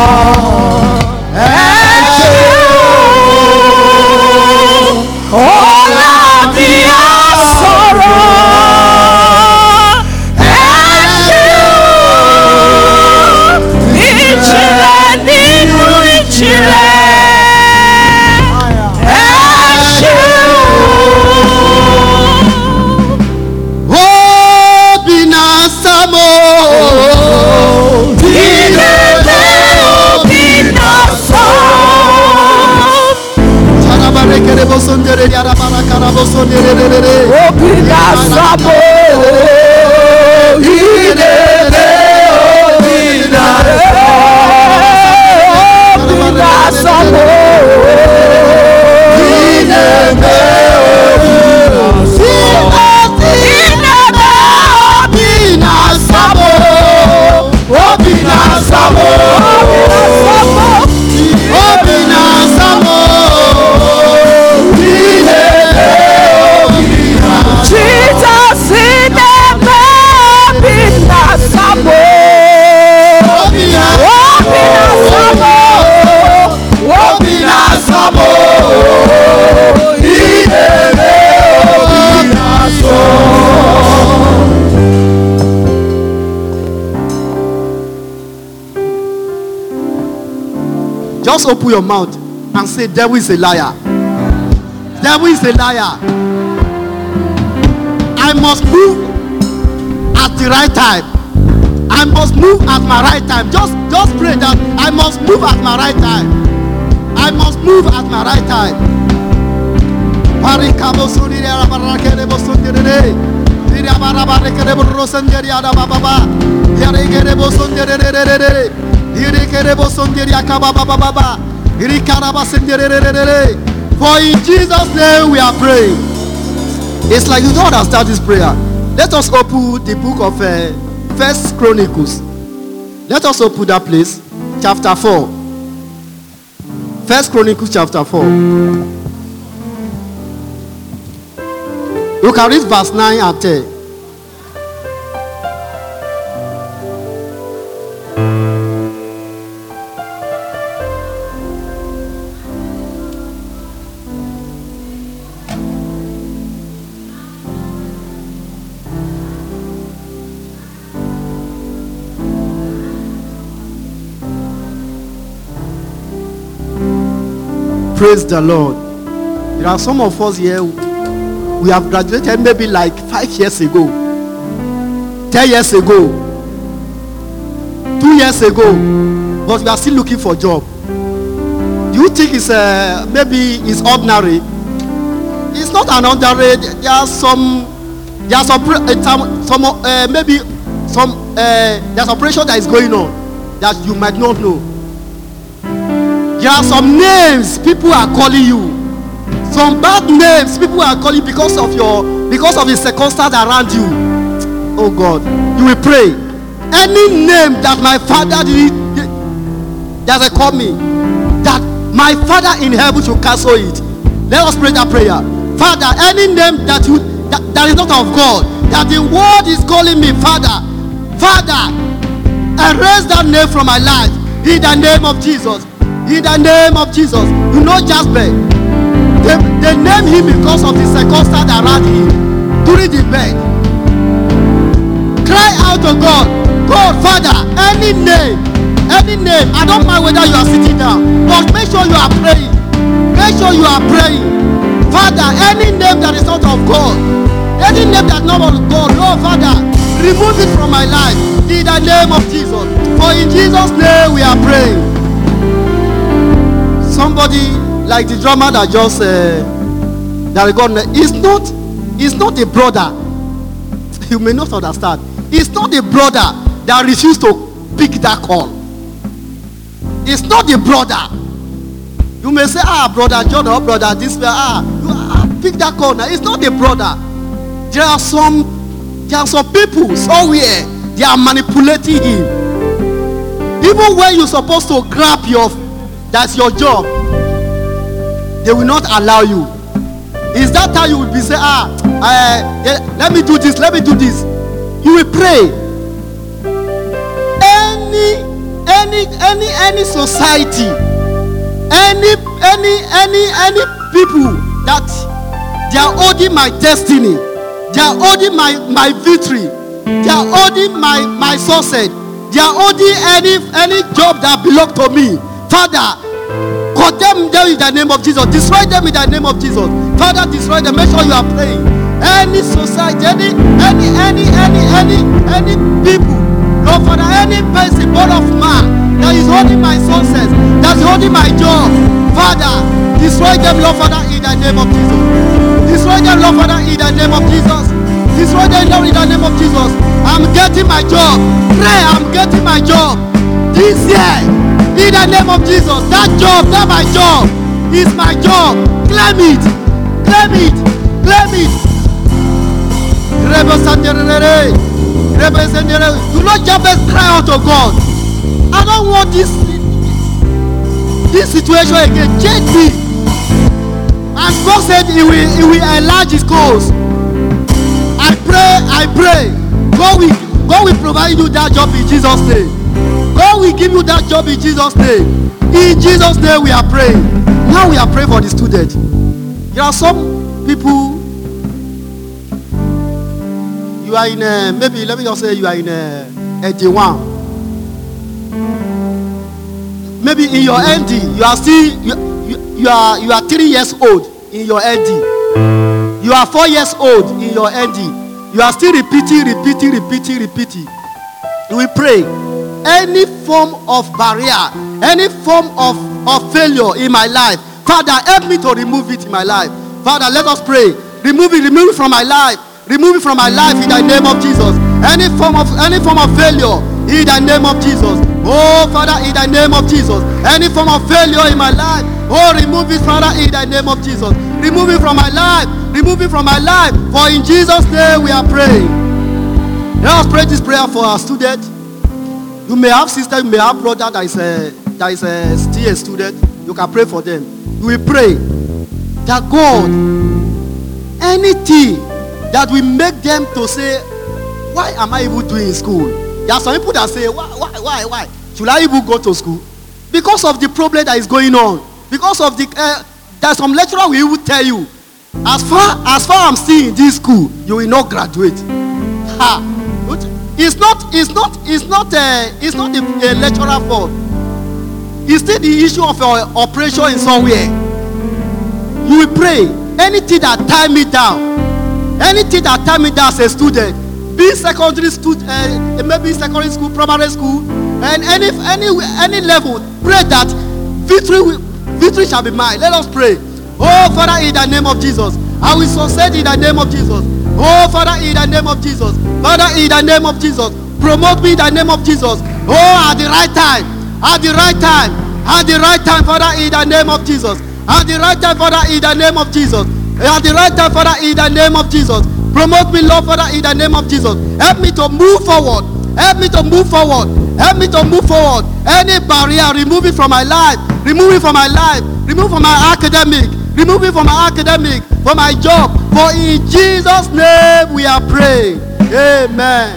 oh. Obina Sabo, Idele, Obina, Obina Sabo, Idele, Obina Sabo, Obina Sabo, Obina Sabo. Jesus in the Obina Sabo, Obina Sabo, Obina Sabo, Obina Sabo. Just open your mouth and say, devil is a liar. Devil is a liar. I must move at the right time. I must move at my right time. Just, just pray that I must move at my right time. I must move at my right time. For in Jesus' name we are praying. It's like you don't understand this prayer. Let us open the book of uh, First Chronicles. Let us open that place, chapter four. First Chronicles chapter four. You can read verse nine and ten. Praise the Lord. There are some of us here, we have graduated maybe like five years ago, ten years ago, two years ago, but we are still looking for a job. Do you think it's uh, maybe it's ordinary? It's not an ordinary. There are some, there are some, some uh, maybe some, uh, there's operation that is going on that you might not know. There are some names people are calling you. Some bad names people are calling because of your, because of the circumstance around you. Oh God, you will pray. Any name that my father did, there's a call me, that my Father in heaven should cancel it. Let us pray that prayer. Father, any name that you that, that is not of God, that the word is calling me, Father, Father, erase that name from my life in the name of Jesus. In the name of Jesus. You know Jasper, they, they named him because of the circumstance around him during the birth. Cry out to God. God, Father, any name, any name, I don't mind whether you are sitting down, but make sure you are praying. Make sure you are praying. Father, any name that is not of God, any name that is not of God, Lord Father, remove it from my life in the name of Jesus. For in Jesus' name we are praying. Somebody like the drummer that just uh, that God is not, is not a brother. You may not understand. It's not a brother that refused to pick that call. It's not a brother. You may say, ah, brother John or brother this way, ah, you ah, pick that call now. It's not a brother. There are some, there are some people somewhere they are manipulating him. Even when you're supposed to grab your, that's your job, they will not allow you. Is that how you will be saying, ah, uh, yeah, let me do this, let me do this. You will pray. Any, any, any, any society, any, any, any, any people that they are holding my destiny, they are holding my, my victory, they are holding my, my success, they are holding any, any job that belongs to me. Father, condemn them in the name of Jesus. Destroy them in the name of Jesus. Father, destroy them. Make sure you are praying. Any society, any, any, any, any, any, any people, Lord Father, any person, born of man that is holding my success, that is holding my job, Father, destroy them, Lord Father, in the name of Jesus. Destroy them, Lord Father, in the name of Jesus. Destroy them, Lord, in the name of Jesus. I'm getting my job. Pray, I'm getting my job. This year, in the name of Jesus. That job, that my job, is my job. Claim it. Claim it. Claim it. Do not just cry out to God. I don't want this this situation again. Change me. And God said he will, he will enlarge his cause. I pray, I pray. God will, God will provide you that job in Jesus' name. God will give you that job in Jesus' name. In Jesus' name we are praying. Now we are praying for the student. There are some people. You are in a, maybe let me just say you are in a, a D one. Maybe in your N D, you are still you, you, you are you are three years old in your N D. You are four years old in your N D. You are still repeating, repeating, repeating, repeating. We pray any form of barrier, any form of, of failure in my life, Father, help me to remove it in my life. Father, let us pray. Remove it, remove it from my life. Remove it from my life in the name of Jesus. Any form of any form of failure in the name of Jesus. Oh Father, in the name of Jesus. Any form of failure in my life. Oh, remove it, Father, in the name of Jesus. Remove it from my life. Remove it from my life. For in Jesus' name we are praying. Let us pray this prayer for our student. You may have sister, you may have brother that is a that is a, still a student. You can pray for them. You will pray that God, anything that will make them to say, why am I even doing in school? There are some people that say, why, why, why, why? Should I even go to school? Because of the problem that is going on. Because of the, uh, there's some lecturer will even tell you, as far as far I'm still in this school, you will not graduate. Ha! It's not, it's not, it's not, uh, it's not the uh, lecturer fault. It's still the issue of uh, operation in somewhere. You will pray. Anything that tie me down, anything that tie me down as a student, be secondary student, uh, maybe secondary school, primary school, and any any any level, pray that victory will, victory shall be mine. Let us pray. Oh Father, in the name of Jesus, I will succeed in the name of Jesus. Oh Father, in the name of Jesus, Father, in the name of Jesus, promote me in the name of Jesus. Oh, at the right time, at the right time, at the right time, Father, in the name of Jesus. At the right time, Father, in the name of Jesus. At the right time, Father, in the name of Jesus. Promote me, Lord, Father, in the name of Jesus. Help me to move forward. Help me to move forward. Help me to move forward. Any barrier, remove it from my life. Remove it from my life. Remove from my academic. Remove it from my academic. From my job. For in Jesus' name we are praying. Amen.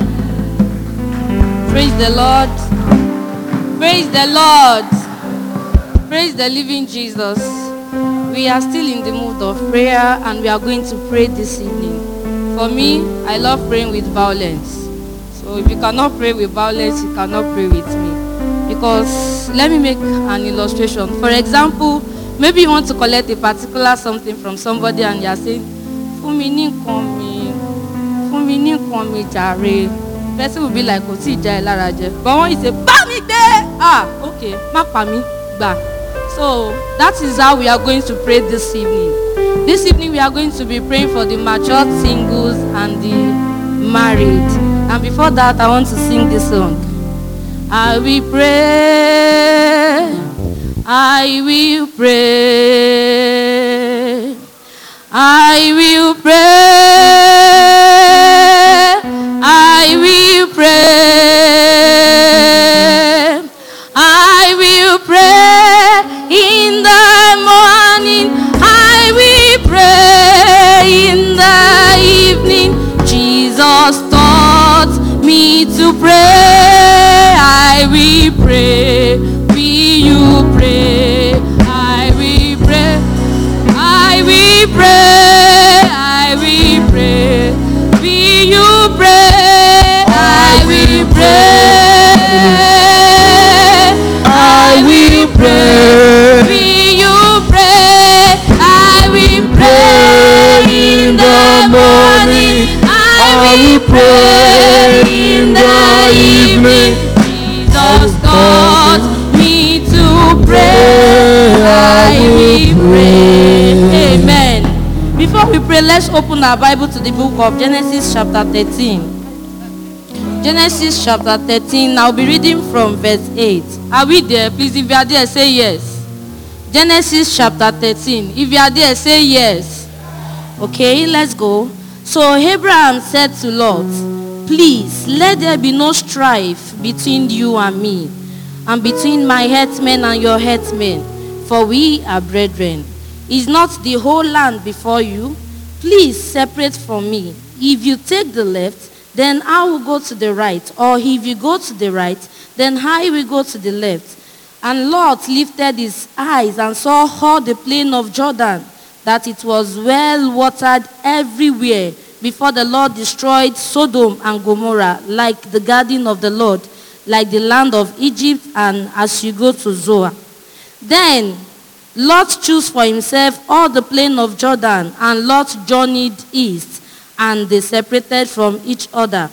Praise the Lord. Praise the Lord. Praise the living Jesus. We are still in the mood of prayer and we are going to pray this evening. For me, I love praying with violence. So if you cannot pray with violence, you cannot pray with me. Because let me make an illustration. For example, maybe you want to collect a particular something from somebody and you are saying, Fumi ni nkan mi, Fumi ni nkan mi jare. Person will be like, Ko ti ja e lara je. But when you say, Ba mi de! Ah, okay, ma pa mi, ba. So that is how we are going to pray this evening. This evening we are going to be praying for the matured singles and the married. And before that, I want to sing this song. I will pray, I will pray, I will pray, I will pray, I will pray in the morning, I will pray in the evening. Jesus taught me to pray. I will pray. Will you pray? I will pray. I will pray. I will pray. before we pray, let's open our Bible to the book of Genesis chapter thirteen. Genesis chapter thirteen. I'll be reading from verse eight. Are we there? Please, if you are there, say yes. Genesis chapter thirteen. If you are there, say yes. Okay, let's go. So Abraham said to Lot, please, let there be no strife between you and me, and between my herdsmen and your herdsmen, for we are brethren. Is not the whole land before you? Please separate from me. If you take the left, then I will go to the right. Or if you go to the right, then I will go to the left. And Lot lifted his eyes and saw all the plain of Jordan, that it was well watered everywhere, before the Lord destroyed Sodom and Gomorrah, like the garden of the Lord, like the land of Egypt, and as you go to Zoar. Then Lot chose for himself all the plain of Jordan, and Lot journeyed east, and they separated from each other.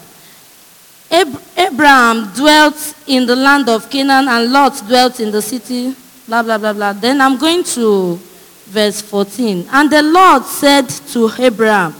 Ab- Abraham dwelt in the land of Canaan, and Lot dwelt in the city, blah, blah, blah, blah. Then I'm going to verse fourteen. And the Lord said to Abraham,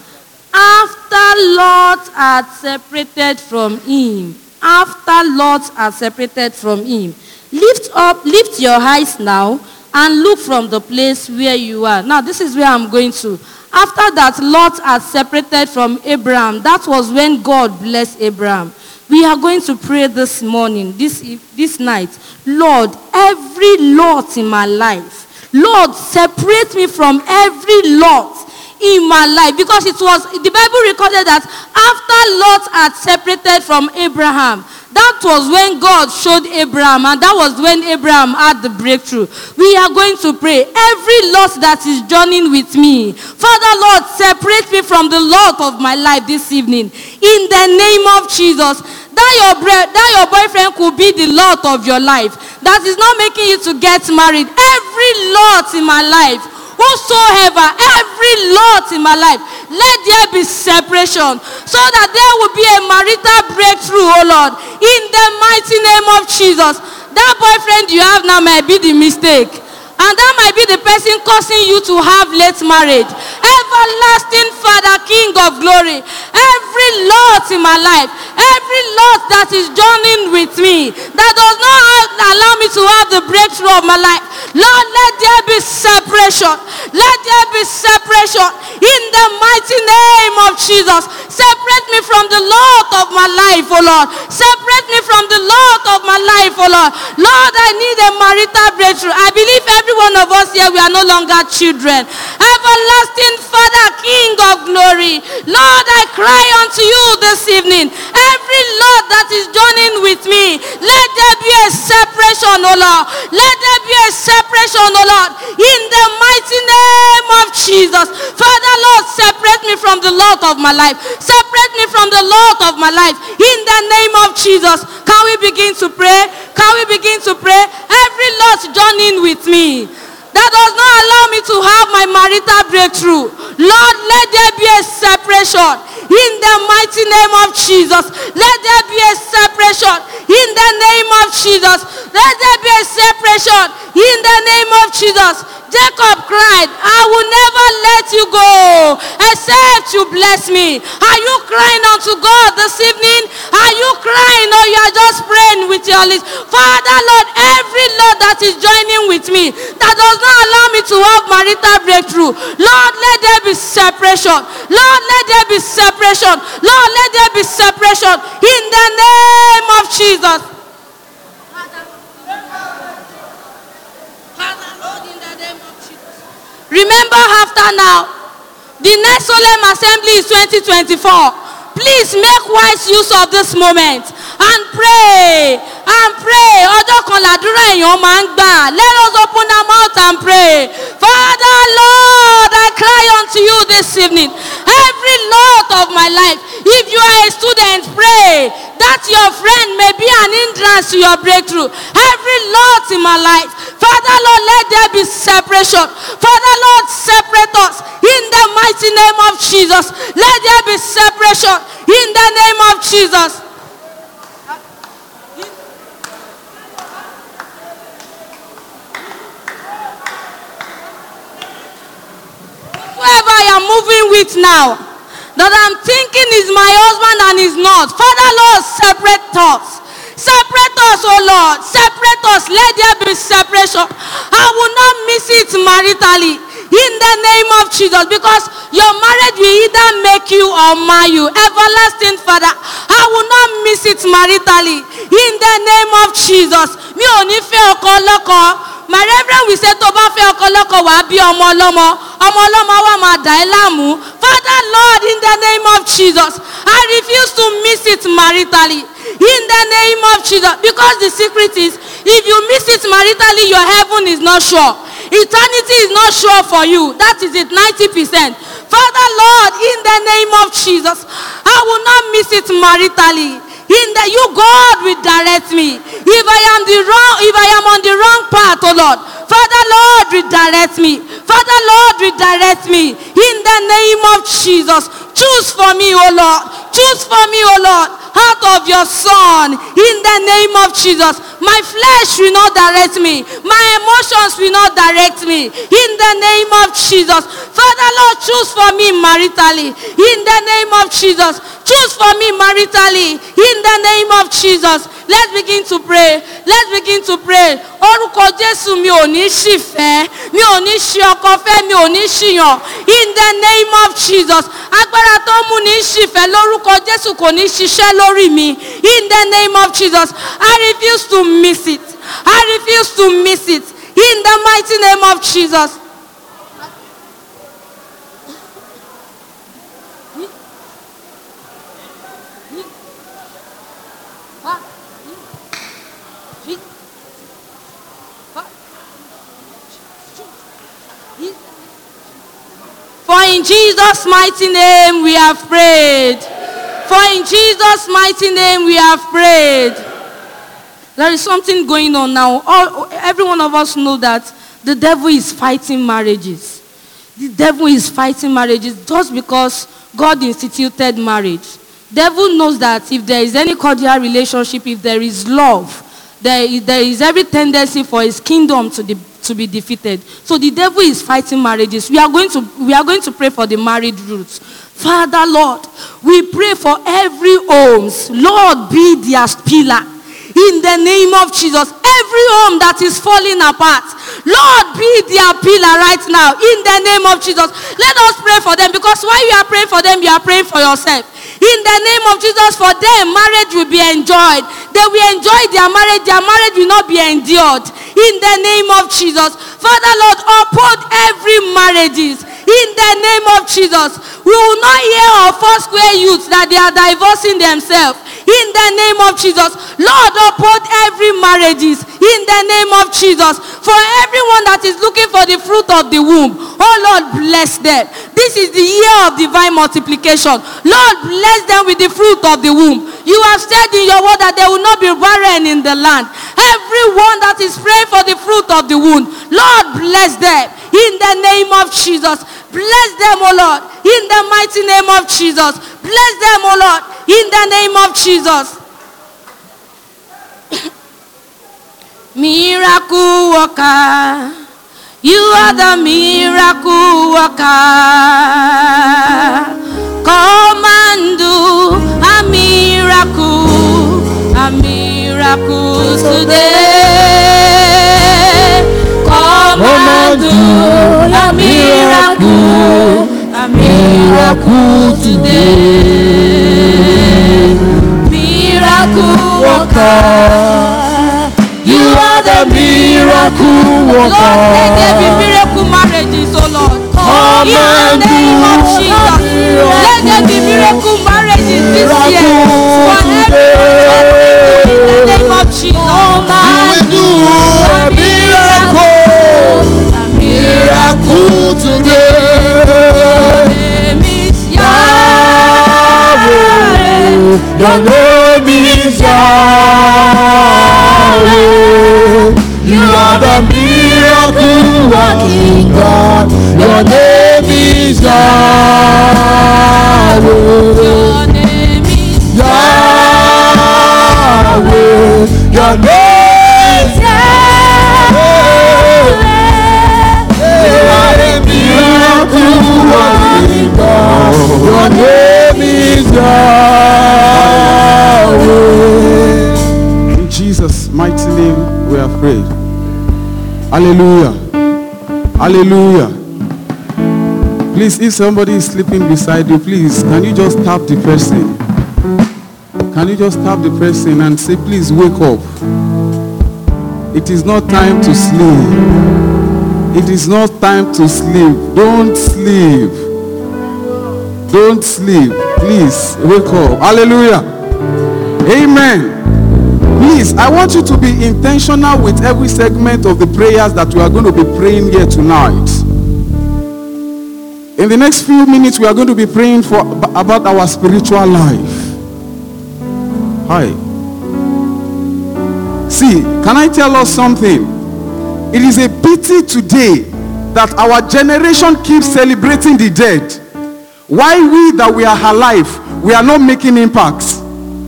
after Lot had separated from him, after Lot had separated from him, lift up, lift your eyes now, and look from the place where you are. Now, this is where I'm going to. After that, Lot had separated from Abraham. That was when God blessed Abraham. We are going to pray this morning, this, this night. Lord, every Lot in my life, Lord, separate me from every Lot in my life. Because it was, the Bible recorded that after Lot had separated from Abraham, that was when God showed Abraham, and that was when Abraham had the breakthrough. We are going to pray. Every Lot that is journeying with me, Father Lord, separate me from the Lot of my life this evening. In the name of Jesus. That your, bre- that your boyfriend could be the Lot of your life. That is not making you to get married. Every Lot in my life, whosoever, every Lot in my life, let there be separation, so that there will be a marital breakthrough, oh Lord, in the mighty name of Jesus. That boyfriend you have now might be the mistake, and that might be the person causing you to have late marriage. Everlasting Father, King of glory, every Lot in my life, every Lot that is journeying with me, that does not allow me to have the breakthrough of my life, Lord, let there be separation. Let there be separation in the mighty name of Jesus. Separate me from the Lot of my life, oh Lord. Separate me from the Lot of my life, oh Lord. Lord, I need a marital breakthrough. I believe every one of us here, we are no longer children. Everlasting Father, King of glory, Lord, I cry unto you this evening. Every Lord that is joining with me, let there be a separation, oh Lord. Let there be a separation, oh Lord, in the mighty name of Jesus. Father, Lord, separate me from the Lord of my life. Separate me from the Lord of my life, in the name of Jesus. Can we begin to pray? Can we begin to pray? Every Lord joining with me, that does not allow me to have my marital breakthrough, Lord, let there be a separation in the mighty name of Jesus. Let there be a separation in the name of Jesus. Let there be a separation in the name of Jesus. Jacob cried, I will never let you go except you bless me. Are you crying unto God this evening? Are you crying, or you are just praying with your lips? Father, Lord, every Lord that is joining with me, that does not allow me to have marital breakthrough, Lord, let there be separation. Lord, let there be separation. Lord, let there be separation in the name of Jesus. Remember, after now, the next solemn assembly is twenty twenty-four. Please make wise use of this moment and pray and pray. Ọjọ́ kan làdúrà èèyàn máa ń gbà. Let us open our mouth and pray. Father, Lord, I cry unto you this evening. Every Lord of my life, if you are a student, pray that your friend may be an hindrance to your breakthrough. Every Lord in my life, Father, Lord, let there be separation. Father, Lord, separate us in the mighty name of Jesus. Let there be separation in the name of Jesus. Whoever I am moving it now. That I'm thinking is my husband and is not. Father Lord, separate us. Separate us, oh Lord. Separate us. Let there be separation. I will not miss it maritally. In the name of Jesus. Because your marriage will either make you or mar you. Everlasting Father, I will not miss it maritally. In the name of Jesus. Mi ò ní fẹ́ ọkọ lọ́kọ. My reverend will say, tó bá fẹ́ ọkọ lọ́kọ wàá bí ọmọ ọlọ́mọ. Ọmọ ọlọ́mọ wà máa dà ẹ́ láàmú. Father Lord, in the name of Jesus, I refuse to miss it maritally. In the name of Jesus. Because the secret is, if you miss it maritally, your heaven is not sure. Eternity is not sure for you. That is it, ninety percent. Father Lord, in the name of Jesus, I will not miss it maritally. In the, you God will direct me. If I am the wrong, if I am on the wrong path, oh Lord, Father Lord, redirect me. Father Lord, redirect me. In the name of Jesus, choose for me, oh Lord. Choose for me, oh Lord, out of your Son. In the name of Jesus, my flesh will not direct me. My emotions will not direct me. In the name of Jesus, Father Lord, choose for me maritally. In the name of Jesus, choose for me maritally. In the name of Jesus, let's begin to pray. Let's begin to pray. Orúkọ Jésù mi ò ní ṣìfẹ́, mi ò ní ṣì ọkọ fẹ́, mi ò ní ṣìyàn. In the name of Jesus, agbára tó mú ní ṣìfẹ́ lórúkọ Jésù kò ní ṣiṣẹ́ lórí mi. In the name of Jesus, I refuse to miss it. I refuse to miss it. In the mighty name of Jesus. For in Jesus' mighty name we have prayed. For in Jesus' mighty name we have prayed. There is something going on now. All, every one of us know that the devil is fighting marriages. The devil is fighting marriages just because God instituted marriage. Devil knows that if there is any cordial relationship, if there is love, there, there is every tendency for his kingdom to, de- to be defeated. So the devil is fighting marriages. We are going to, we are going to pray for the married roots. Father, Lord, we pray for every homes. Lord, be their pillar. In the name of Jesus, every home that is falling apart, Lord, be their pillar right now. In the name of Jesus, let us pray for them, because while you are praying for them, you are praying for yourself. In the name of Jesus, for them, marriage will be enjoyed. They will enjoy their marriage. Their marriage will not be endured. In the name of Jesus, Father, Lord, uphold every marriages. In the name of Jesus, we will not hear of four square youths that they are divorcing themselves. In the name of Jesus, Lord, uphold every marriages. In the name of Jesus, for everyone that is looking for the fruit of the womb, oh Lord, bless them. This is the year of divine multiplication. Lord, bless them with the fruit of the womb. You have said in your word that they will not be barren in the land. Everyone that is praying for the fruit of the womb, Lord, bless them. In the name of Jesus, bless them, oh Lord. In the mighty name of Jesus, bless them, oh Lord. In the name of Jesus. Miracle worker, you are the miracle worker. Come and do a miracle, a miracle today. Come and do a miracle, a miracle today. Miracle worker, you are the miracle worker. Lord, let there be miracle marriages, oh Lord. Come in the name of Jesus, let there be miracle marriages this year. For everyone, in the name of Jesus, You will do a miracle, a miracle today. Your name is Yahweh. You are the miracle working God. Your name is Yahweh. your name is Yahweh. Your name is Yahweh. You are the miracle working God. prayed. Hallelujah. Hallelujah. Please, if somebody is sleeping beside you, please, can you just tap the person? Can you just tap the person and say, please wake up. It is not time to sleep. It is not time to sleep. Don't sleep. Don't sleep. Please wake up. Hallelujah. Amen. Please, I want you to be intentional with every segment of the prayers that we are going to be praying here tonight. In the next few minutes, we are going to be praying for about our spiritual life. Hi. See, can I tell us something? It is a pity today that our generation keeps celebrating the dead, while we that we are alive, we are not making impacts.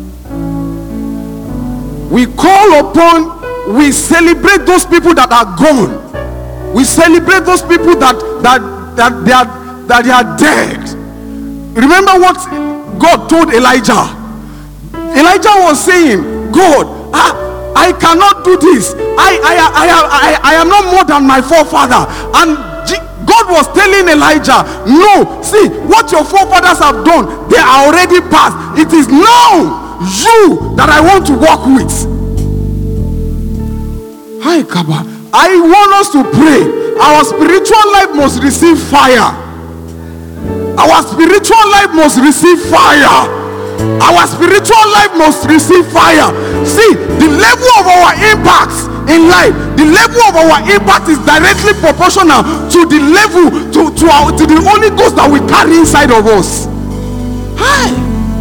We call upon, we celebrate those people that are gone. We celebrate those people that that that they are that they are dead. Remember what God told Elijah? Elijah was saying, God, I, I cannot do this. I I, I I I am not more than my forefather. And God was telling Elijah, no, see what your forefathers have done, they are already past. It is now you that I want to walk with. Hi, Kaba. I want us to pray. Our spiritual life must receive fire. Our spiritual life must receive fire. Our spiritual life must receive fire. See, the level of our impact in life, the level of our impact is directly proportional to the level, to, to, our, to the Holy Ghost that we carry inside of us. Hi.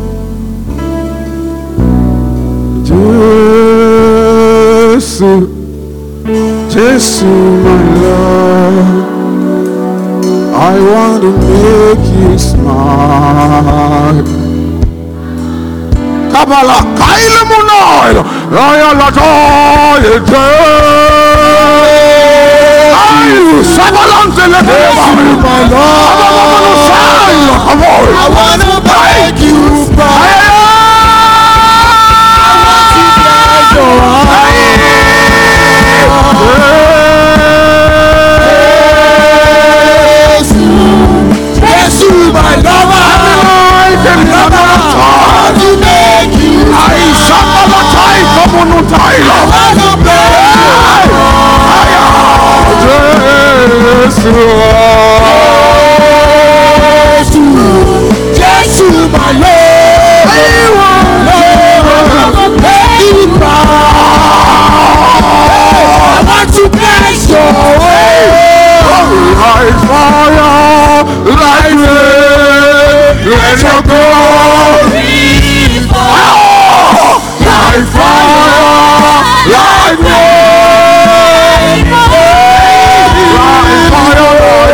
Jesus, Jesus, my Lord, I want to make you smile. Kabala, Kaile Munoil, Royal Atoy, Sabalan, my Lord, I want to make you smile. My lover, I can never try to make you I suffer the time, come on, no time. I wanna play. Jesus, my Lord, I want to bless your way. Like fire, like rain, let your glory fall. Like fire, like rain, like fire,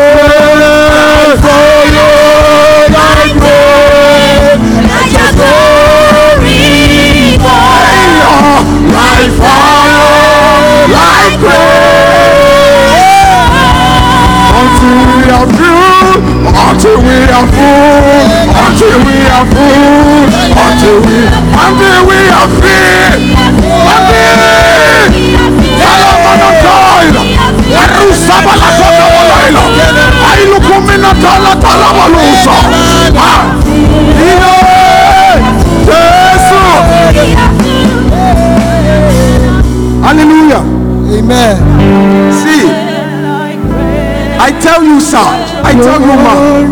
like rain, let your glory fall. Like fire, like rain. Until we are full, until we are full, until we are full, until we, until we are free, until Salamana Toila, Rusabala Toila, I look at me not all at all. Hallelujah. Amen. See, I tell you, sir, I tell you, man.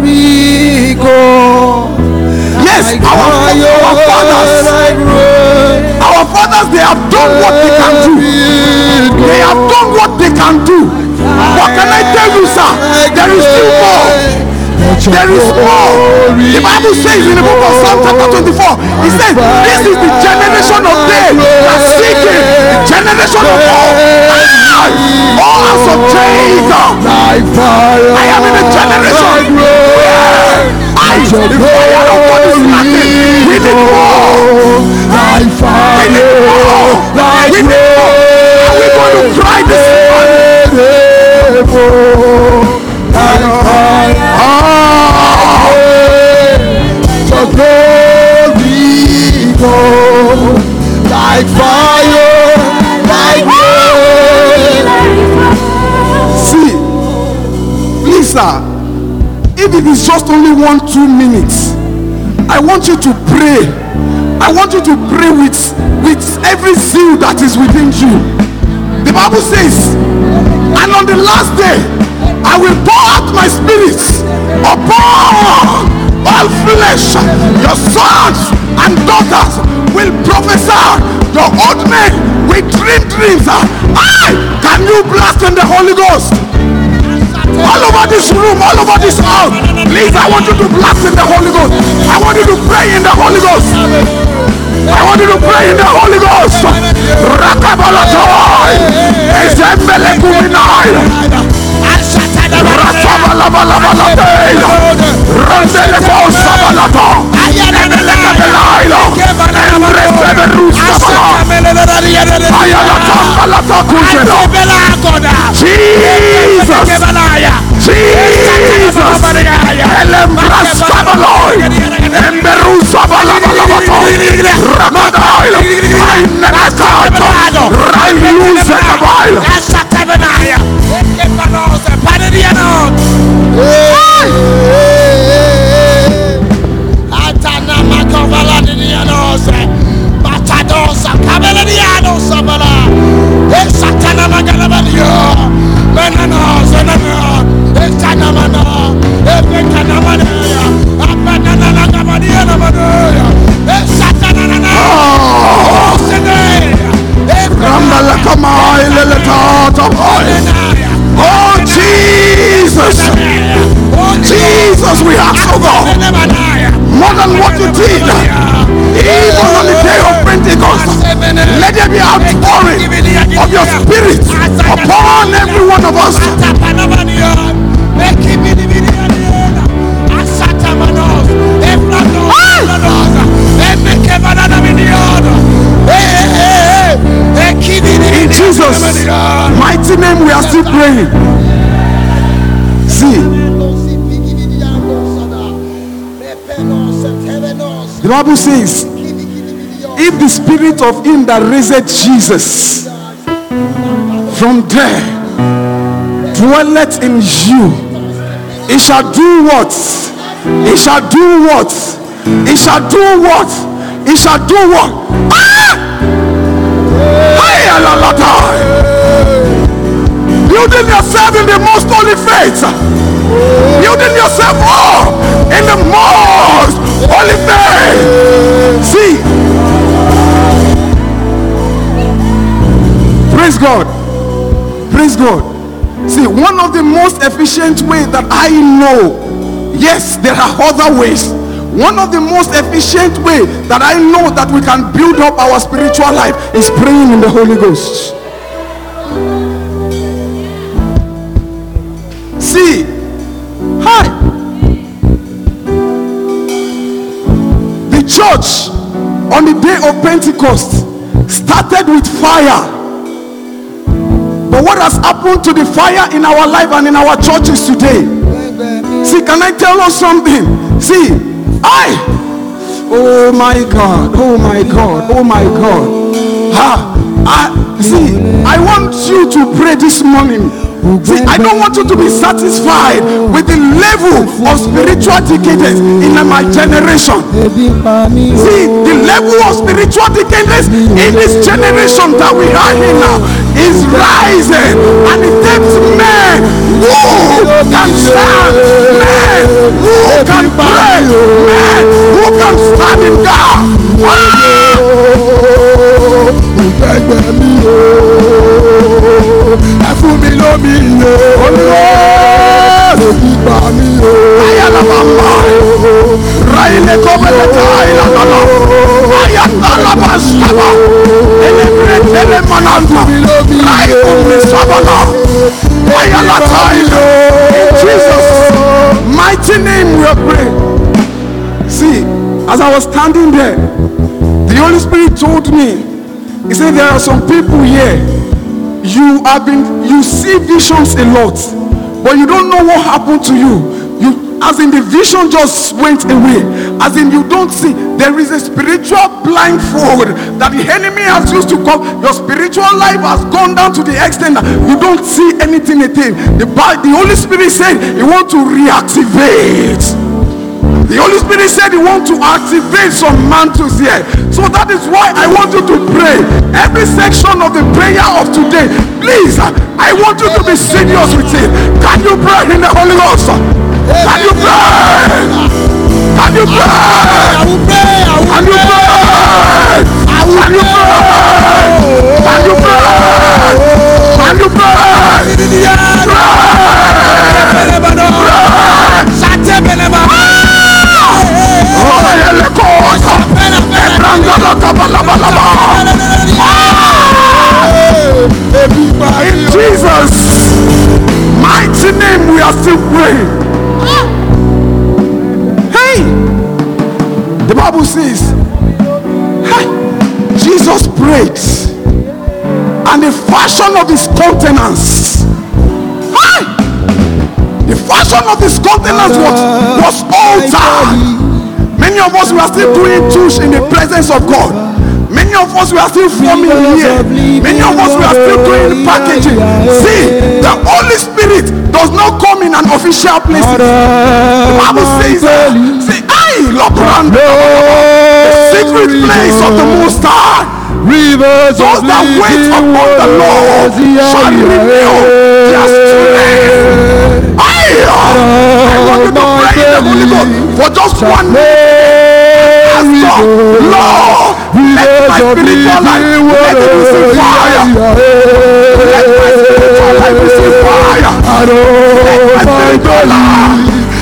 Yes, our, our fathers, our fathers, they have done what they can do. They have done what they can do. What can I tell you, sir? There is still more. There is more. The Bible says in the book of Psalm chapter twenty-four, it says, this is the generation of them that seeking, the generation of all. All house of Jacob. I am in a generation where I, the fire of God is nothing. We need more. We need more. We need more. Are we going to cry this morning? So glory go like fire, like rain. if it is just only one, two minutes, I want you to pray. I want you to pray with, with every zeal that is within you. The Bible says, and on the last day, I will pour out my spirit upon all flesh. Your sons and daughters will prophesy. Your old men will dream dreams. I can you blast in the Holy Ghost? All over this room, all over this house. Please, I want you to blast in the Holy Ghost. I want you to pray in the Holy Ghost. I want you to pray in the Holy Ghost. Rakabalatoi. Ezembele kuminai. Rasabalabalabalabei. Randele bosabalato. Enele kabelailo. Emresebe rusabala. Ayalata balata kujeno. Jesus. Jesus. Elembrasabaloi. Emberusabalabalabatoy. Ramadailo. Ainenakato. Railusekabailo. Oh Jesus, Jesus, we ask for God more than what you did even on the day of Pentecost. Let there be outpouring of your spirit upon every one of us. In Jesus' mighty name we are still praying. See, the Bible says, if the spirit of him that raised Jesus from there dwelleth in you, he shall do what? He shall do what? He shall do what? He shall do what? Ah! Building yourself in the most holy faith. Building yourself up in the most holy faith. See, praise God. Praise God. See, one of the most efficient ways that I know, yes, there are other ways. One of the most efficient way that I know that we can build up our spiritual life is praying in the Holy Ghost. See, hi, the church on the day of Pentecost started with fire. But what has happened to the fire in our life and in our churches today? See, can I tell us something? See, I, oh my God, oh my God, oh my God. Ha, I, see, I want you to pray this morning. See, I don't want you to be satisfied with the level of spiritual decadence in my generation. See, the level of spiritual decadence in this generation that we are in now is rising, and it takes men who can stand, men who can pray, men who can stand in God. Fún mi lómi yó, olùwọ́ gbígbà mi yó. Ayálàbàmbà, ráyìnlẹ̀ kọ́mẹ́lẹ́ta ìlànà, ayátàlábà sábà, ẹlẹ́mìrẹ́tẹ́lẹ́ mọ́nàdùn, ráyìnlẹ̀ sábàlá, ayálàtà ìlú. In Jesus' mighty name we are praying. See, as I was standing there, the Holy Spirit told me, he said there are some people here. You have been, you see visions a lot, but you don't know what happened to you. You as in the vision just went away, as in you don't see. There is a spiritual blindfold that the enemy has used to come. Your spiritual life has gone down to the extent that you don't see anything again. The, the Holy Spirit said he wants to reactivate. The Holy Spirit said he wants to activate some mantles here. So that is why I want you to pray. Every section of the prayer of today, please, I want you to be serious with it. Can you pray in the Holy Ghost? Can you pray? Can you pray? I will pray. I will Can you pray. pray? I will Can you pray? Can you pray? Can you In Jesus' mighty name we are still praying. Hey, the Bible says, hey, Jesus prayed, and the fashion of his countenance, hey, the fashion of his countenance was, was altered. Many of us were still doing touch in the presence of God. Many of us were still forming here. Many of us were still doing packaging. See, the Holy Spirit does not come in an official place. The Bible says, uh, see, I love the secret place of the Most High. Rivers Those that wait upon the Lord shall renew their strength. I, I want you to pray in the Holy Ghost for just one minute. Ask God, Lord, let my spiritual life, let it receive fire. Let my spiritual life receive fire. Let my spiritual life,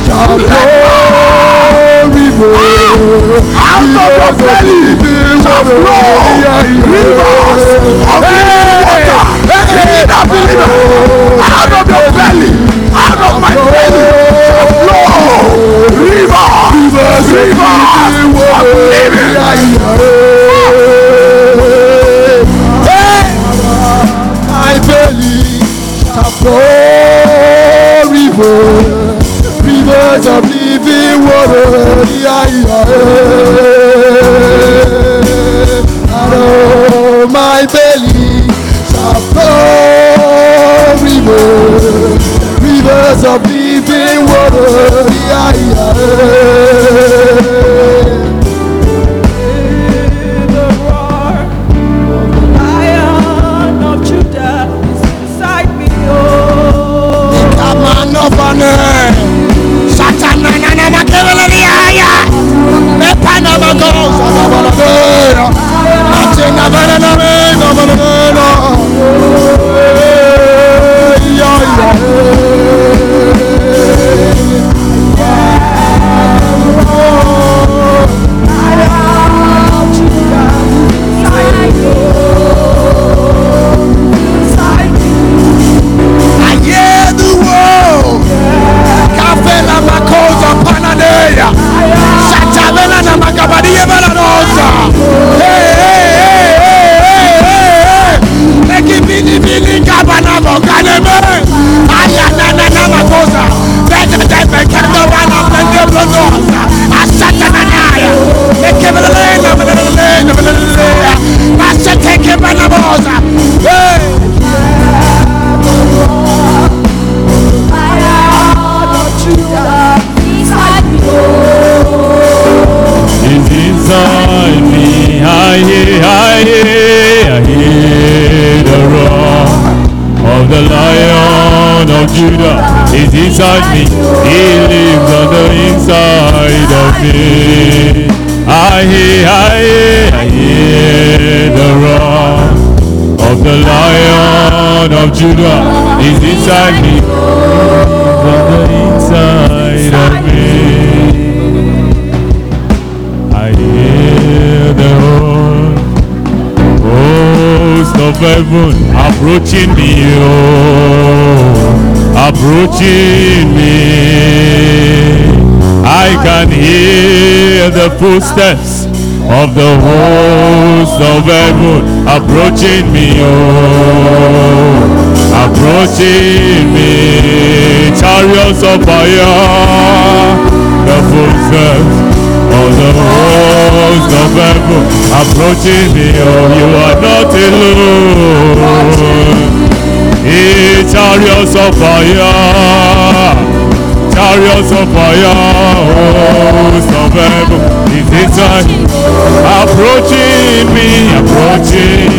out of your belly shall flow rivers of living water. He that believeth, out of your belly, out of my belly shall flow rivers, rivers of living. My belly shall flow rivers, rivers of living water. Yeah, yeah. Out of my belly shall flow rivers, rivers of living water. Yeah, yeah. Judah is inside me. He lives on the inside of me. I hear, I hear, I hear the roar of the Lion of Judah is inside me. On the inside of me. I hear the host of heaven approaching me. Oh, approaching me. I can hear the footsteps of the host of heaven approaching me. Oh, approaching me. Chariots of fire the footsteps of the host of heaven approaching me. Oh, you are not alone. It's chariots of fire, chariots of fire, host of heaven is inside, approaching me, approaching.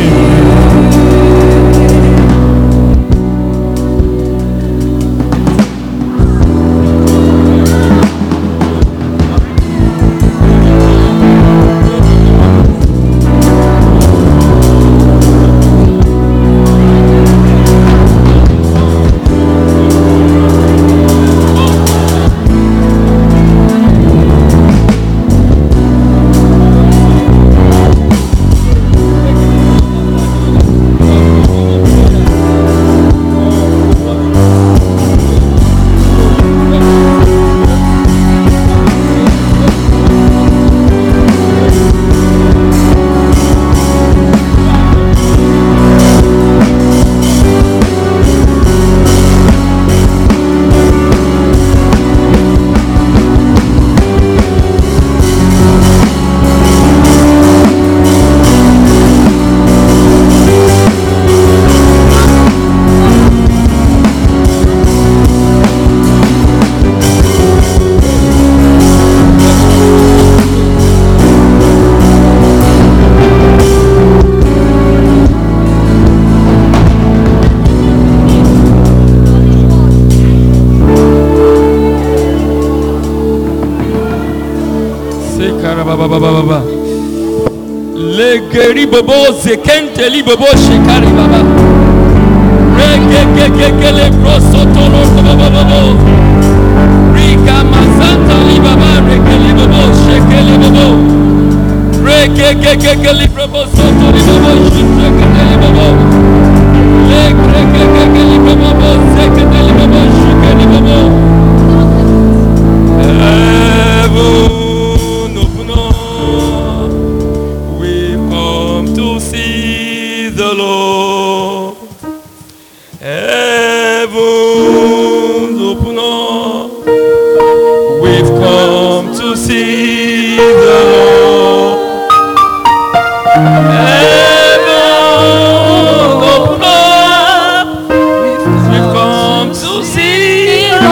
Legeri bobo zekenteli bobo shekari baba. Regegegegele brosotolo bobo bobo. Riga mazanta li baba regeli bobo shekeli bobo. Regegegegele brosotoli bobo shekeli bobo. Legegegegele bobo zekenteli bobo shekeli bobo. Heaven. Lord, heavens open up. We've come to see the Lord. Heavens open up. We've come to see the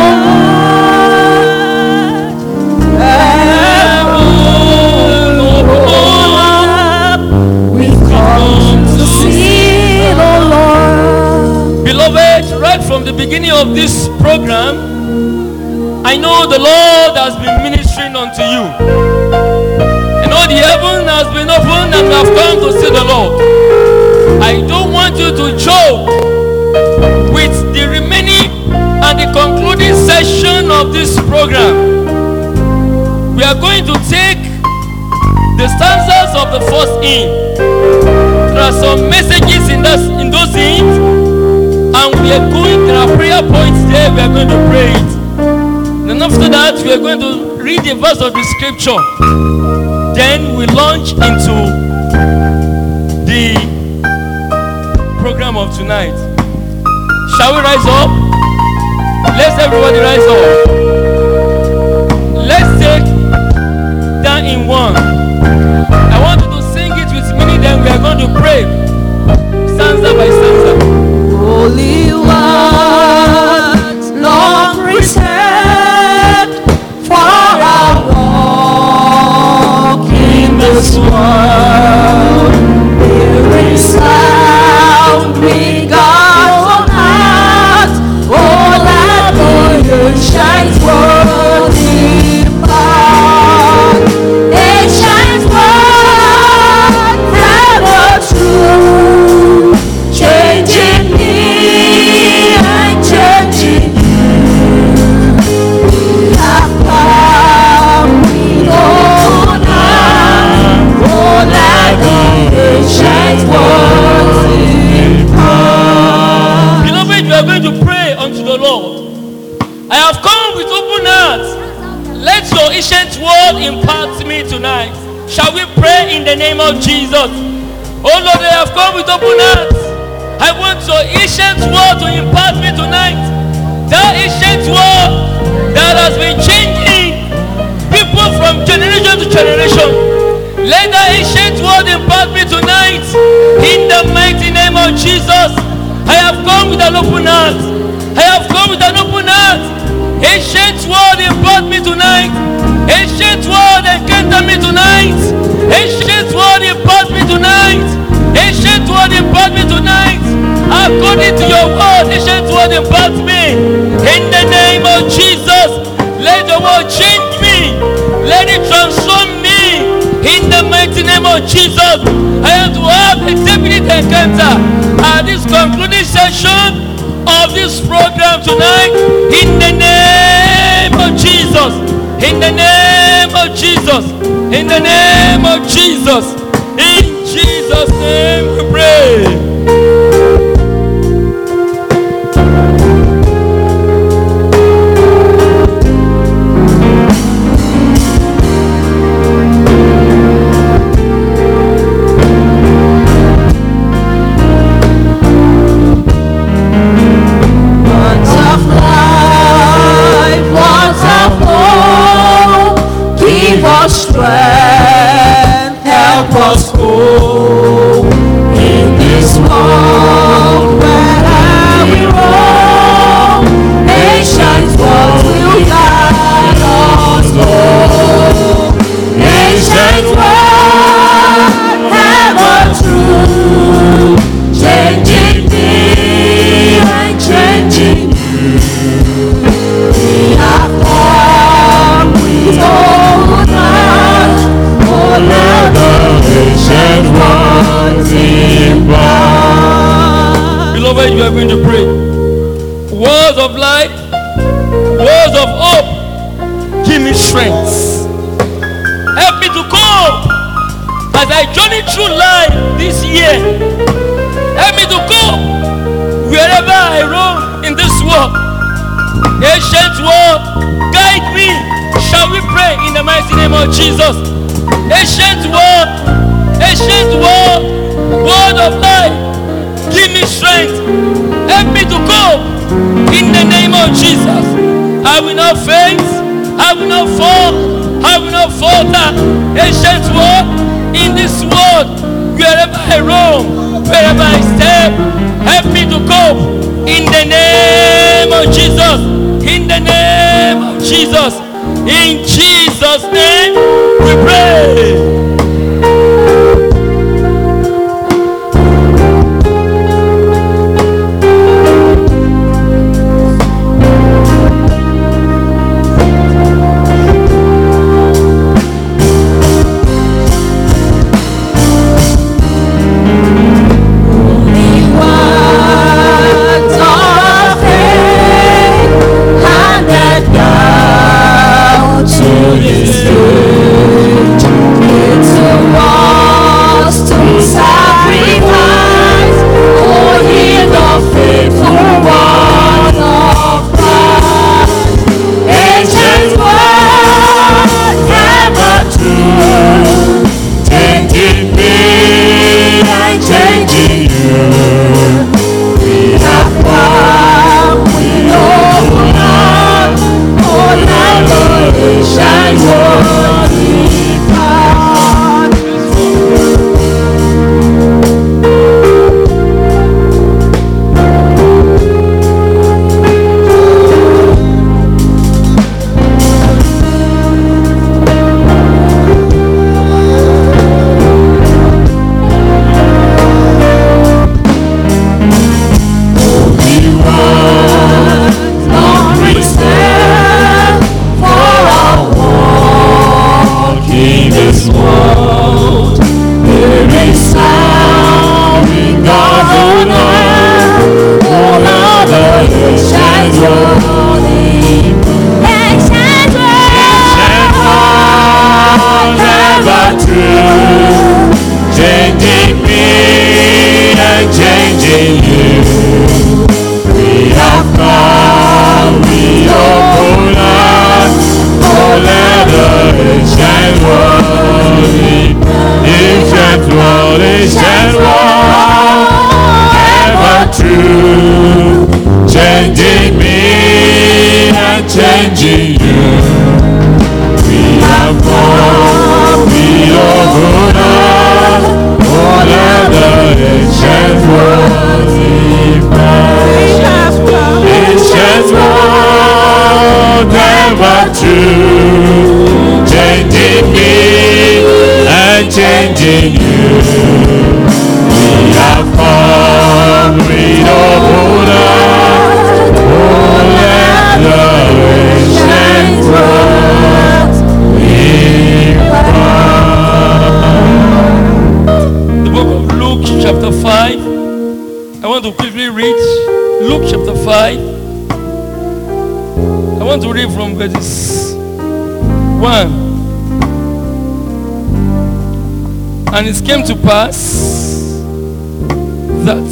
Lord. Heavens open up. We've come to see. Beloved, right from the beginning of this program, I know the Lord has been ministering unto you. I know the heaven has been opened and we have come to see the Lord. I don't want you to joke with the remaining and the concluding session of this program. We are going to take the stanzas of the first hymn. There are some messages in, this, in those hymns, and we are going, there are prayer points there, we are going to pray it. And after that, we are going to read a verse of the scripture. Then we launch into the program of tonight. Shall we rise up? Let's everybody rise up. Let's take that in one. I want you to sing it with me, then we are going to pray. Stanza by stanza. Holy ones, long preserved for our walk in this world. There is sound we got on earth. Oh, that glory shines forth in part. It shines forth ever true, changing me and changing you. We have come with honor. Oh, that glory shines forth in part. Beloved, we are going to pray unto the Lord. I have come with open heart. Let your ancient word impart me tonight. Shall we pray in the name of Jesus? Oh Lord, I have come with open heart. I want your ancient word to impart me tonight. That ancient word that has been changing move from generation to generation. Let the ancient word impart me tonight. In the mighty name of Jesus. I have come with an open heart. I have come with an open heart. Ancient word impart me tonight. Ancient word encounter me tonight. Ancient word impart me tonight. Ancient word impart me tonight. According to your word, ancient word impart me. In the name of Jesus, let the word change me. Let it transform me. In the mighty name of Jesus, I have to have a definite encounter at this concluding session of this program tonight. In the name of Jesus. In the name of Jesus. In the name of Jesus. In Jesus' name we pray. Strength, help us go in this world where we roam. Ancient world will guide us home. Ancient world, ever true, changing me and changing you. We have come with old heart. Beloved, you are going to pray. Words of life, words of hope, give me strength. Help me to cope as I journey through life this year. Help me to cope wherever I roam in this world. Ancient word, guide me. Shall we pray in the mighty name of Jesus? Ancient word, ancient word, word of life, give me strength. Help me to cope in the name of Jesus. I will not faint, I will not fall, I will not falter. Ancient word, in this world, wherever I roam, wherever I step, help me to cope in the name of Jesus. In the name of Jesus. In Jesus' name we pray. Changing me Ancient words in man. Ancient words ever true. Changing me and changing you. We have come with a holder. Oh, let the ancient words we found. The book of Luke chapter five. I want to quickly read Luke chapter five. I want to read from verses one. And it came to pass that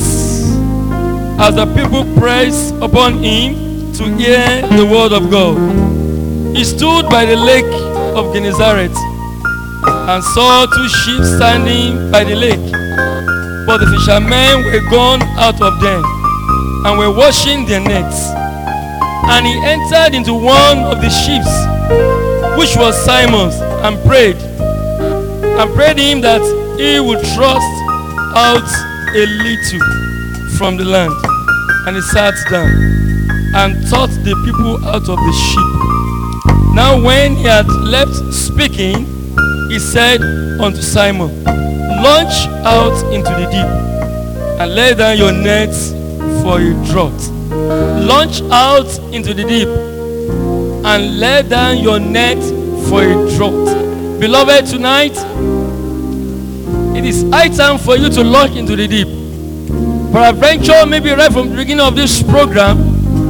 as the people pressed upon him to hear the word of God, he stood by the lake of Gennesaret and saw two ships standing by the lake. But the fishermen were gone out of them and were washing their nets. And he entered into one of the ships, which was Simon's, and prayed, and prayed him that he would thrust out a little from the land. And he sat down and taught the people out of the ship. Now when he had left speaking, he said unto Simon, launch out into the deep and lay down your nets for a draught. Launch out into the deep and lay down your net for a draught. Beloved, tonight it is high time for you to launch into the deep. Peradventure, maybe right from the beginning of this program,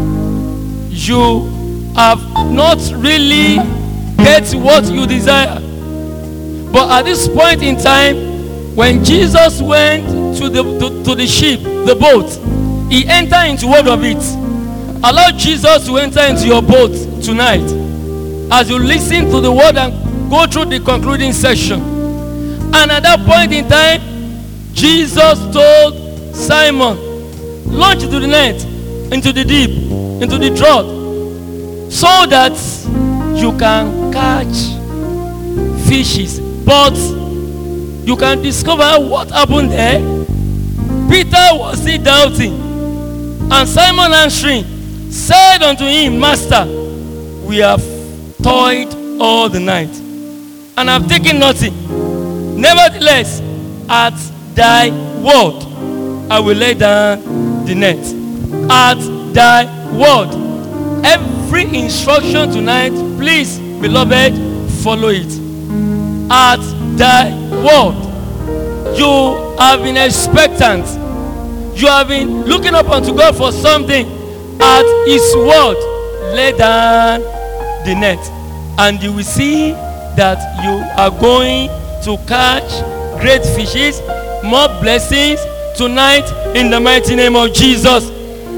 you have not really get what you desire. But at this point in time, when Jesus went to the to, to the ship, the boat, he entered into one of it. Allow Jesus to enter into your boat tonight as you listen to the word and go through the concluding section. And at that point in time, Jesus told Simon, launch into the net, into the deep, into the draught, so that you can catch fishes. But you can discover what happened there. Peter was still doubting, and Simon answering said unto him, Master, we have toiled all the night and have taken nothing. Nevertheless, at thy word I will lay down the net. At thy word. Every instruction tonight, please, beloved, follow it. At thy word. You have been expectant. You have been looking up unto God for something. At his word, lay down the net, and you will see that you are going to catch great fishes, more blessings tonight in the mighty name of Jesus.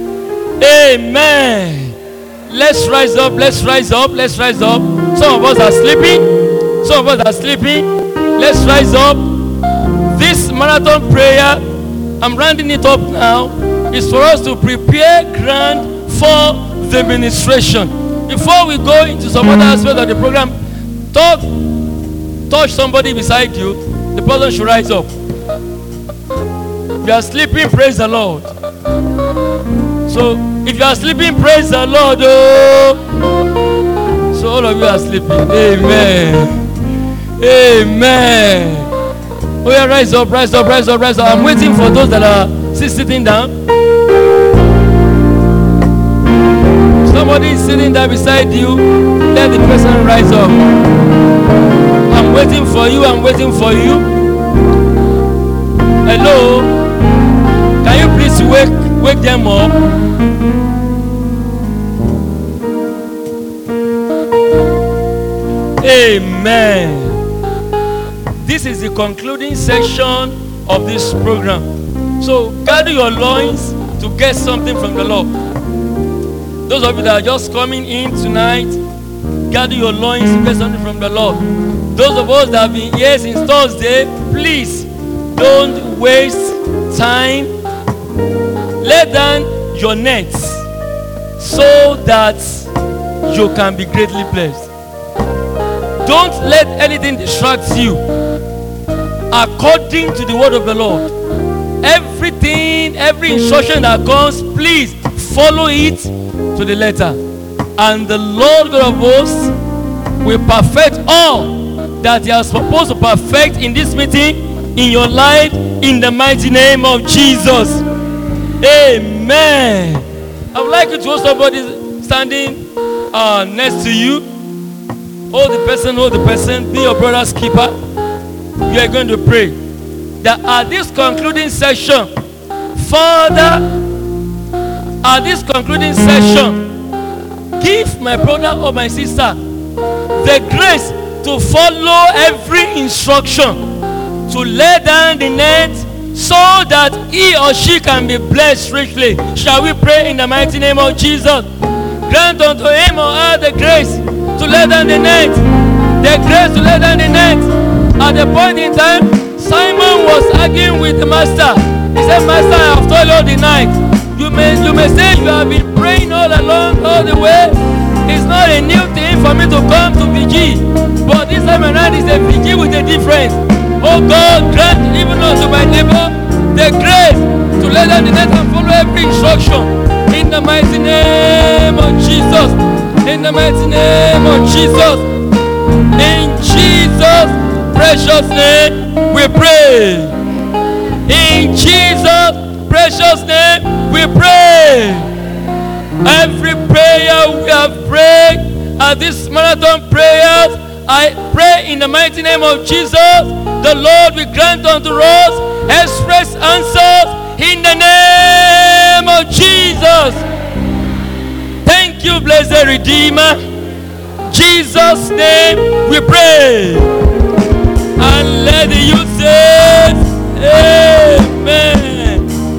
Amen. Let's rise up, let's rise up, let's rise up. Some of us are sleeping, some of us are sleeping. Let's rise up. This marathon prayer, I'm rounding it up now, is for us to prepare ground for the ministration. Before we go into some other aspect of the program, talk, touch somebody beside you. The person should rise up. You are sleeping, praise the Lord. So if you are sleeping, praise the Lord. Oh. So all of you are sleeping. Amen. Amen. Oh yeah, rise up, rise up, rise up, rise up. I'm waiting for those that are still sitting down. Somebody is sitting there beside you. Let the person rise up. I'm waiting for you. I'm waiting for you. Hello. Can you please wake wake them up? Amen. This is the concluding section of this program. So gather your loins to get something from the Lord. Those of you that are just coming in tonight, gather your loins to get something from the Lord. Those of us that have been here since Thursday, please don't waste time. Lay down your nets so that you can be greatly blessed. Don't let anything distract you. According to the word of the Lord, everything, every instruction that comes, please follow it to the letter. And the Lord God of hosts will perfect all that He has supposed to perfect in this meeting, in your life, in the mighty name of Jesus. Amen. I would like you to hold somebody standing uh, next to you. Hold the person, hold the person, be your brother's keeper. You are going to pray that at this concluding session, Father, at this concluding session, give my brother or my sister the grace to follow every instruction, to lay down the net so that he or she can be blessed richly. Shall we pray in the mighty name of Jesus? Grant unto him or her the grace to lay down the net, the grace to lay down the net. At the point in time, Simon was arguing with the master. He said, Master, I have told you all the night. You may, you may say you have been praying all along, all the way. It's not a new thing for me to come to V G. But this time around is a V G with a difference. Oh God, grant even unto my neighbor the grace to lay down the net and follow every instruction. In the mighty name of Jesus. In the mighty name of Jesus. In Jesus' precious name we pray. In Jesus' precious name we pray. Every prayer we have prayed at this marathon prayers, I pray in the mighty name of Jesus, the Lord will grant unto us express answers in the name of Jesus. Thank you, blessed Redeemer. Jesus' name we pray. And let the youth say, Amen.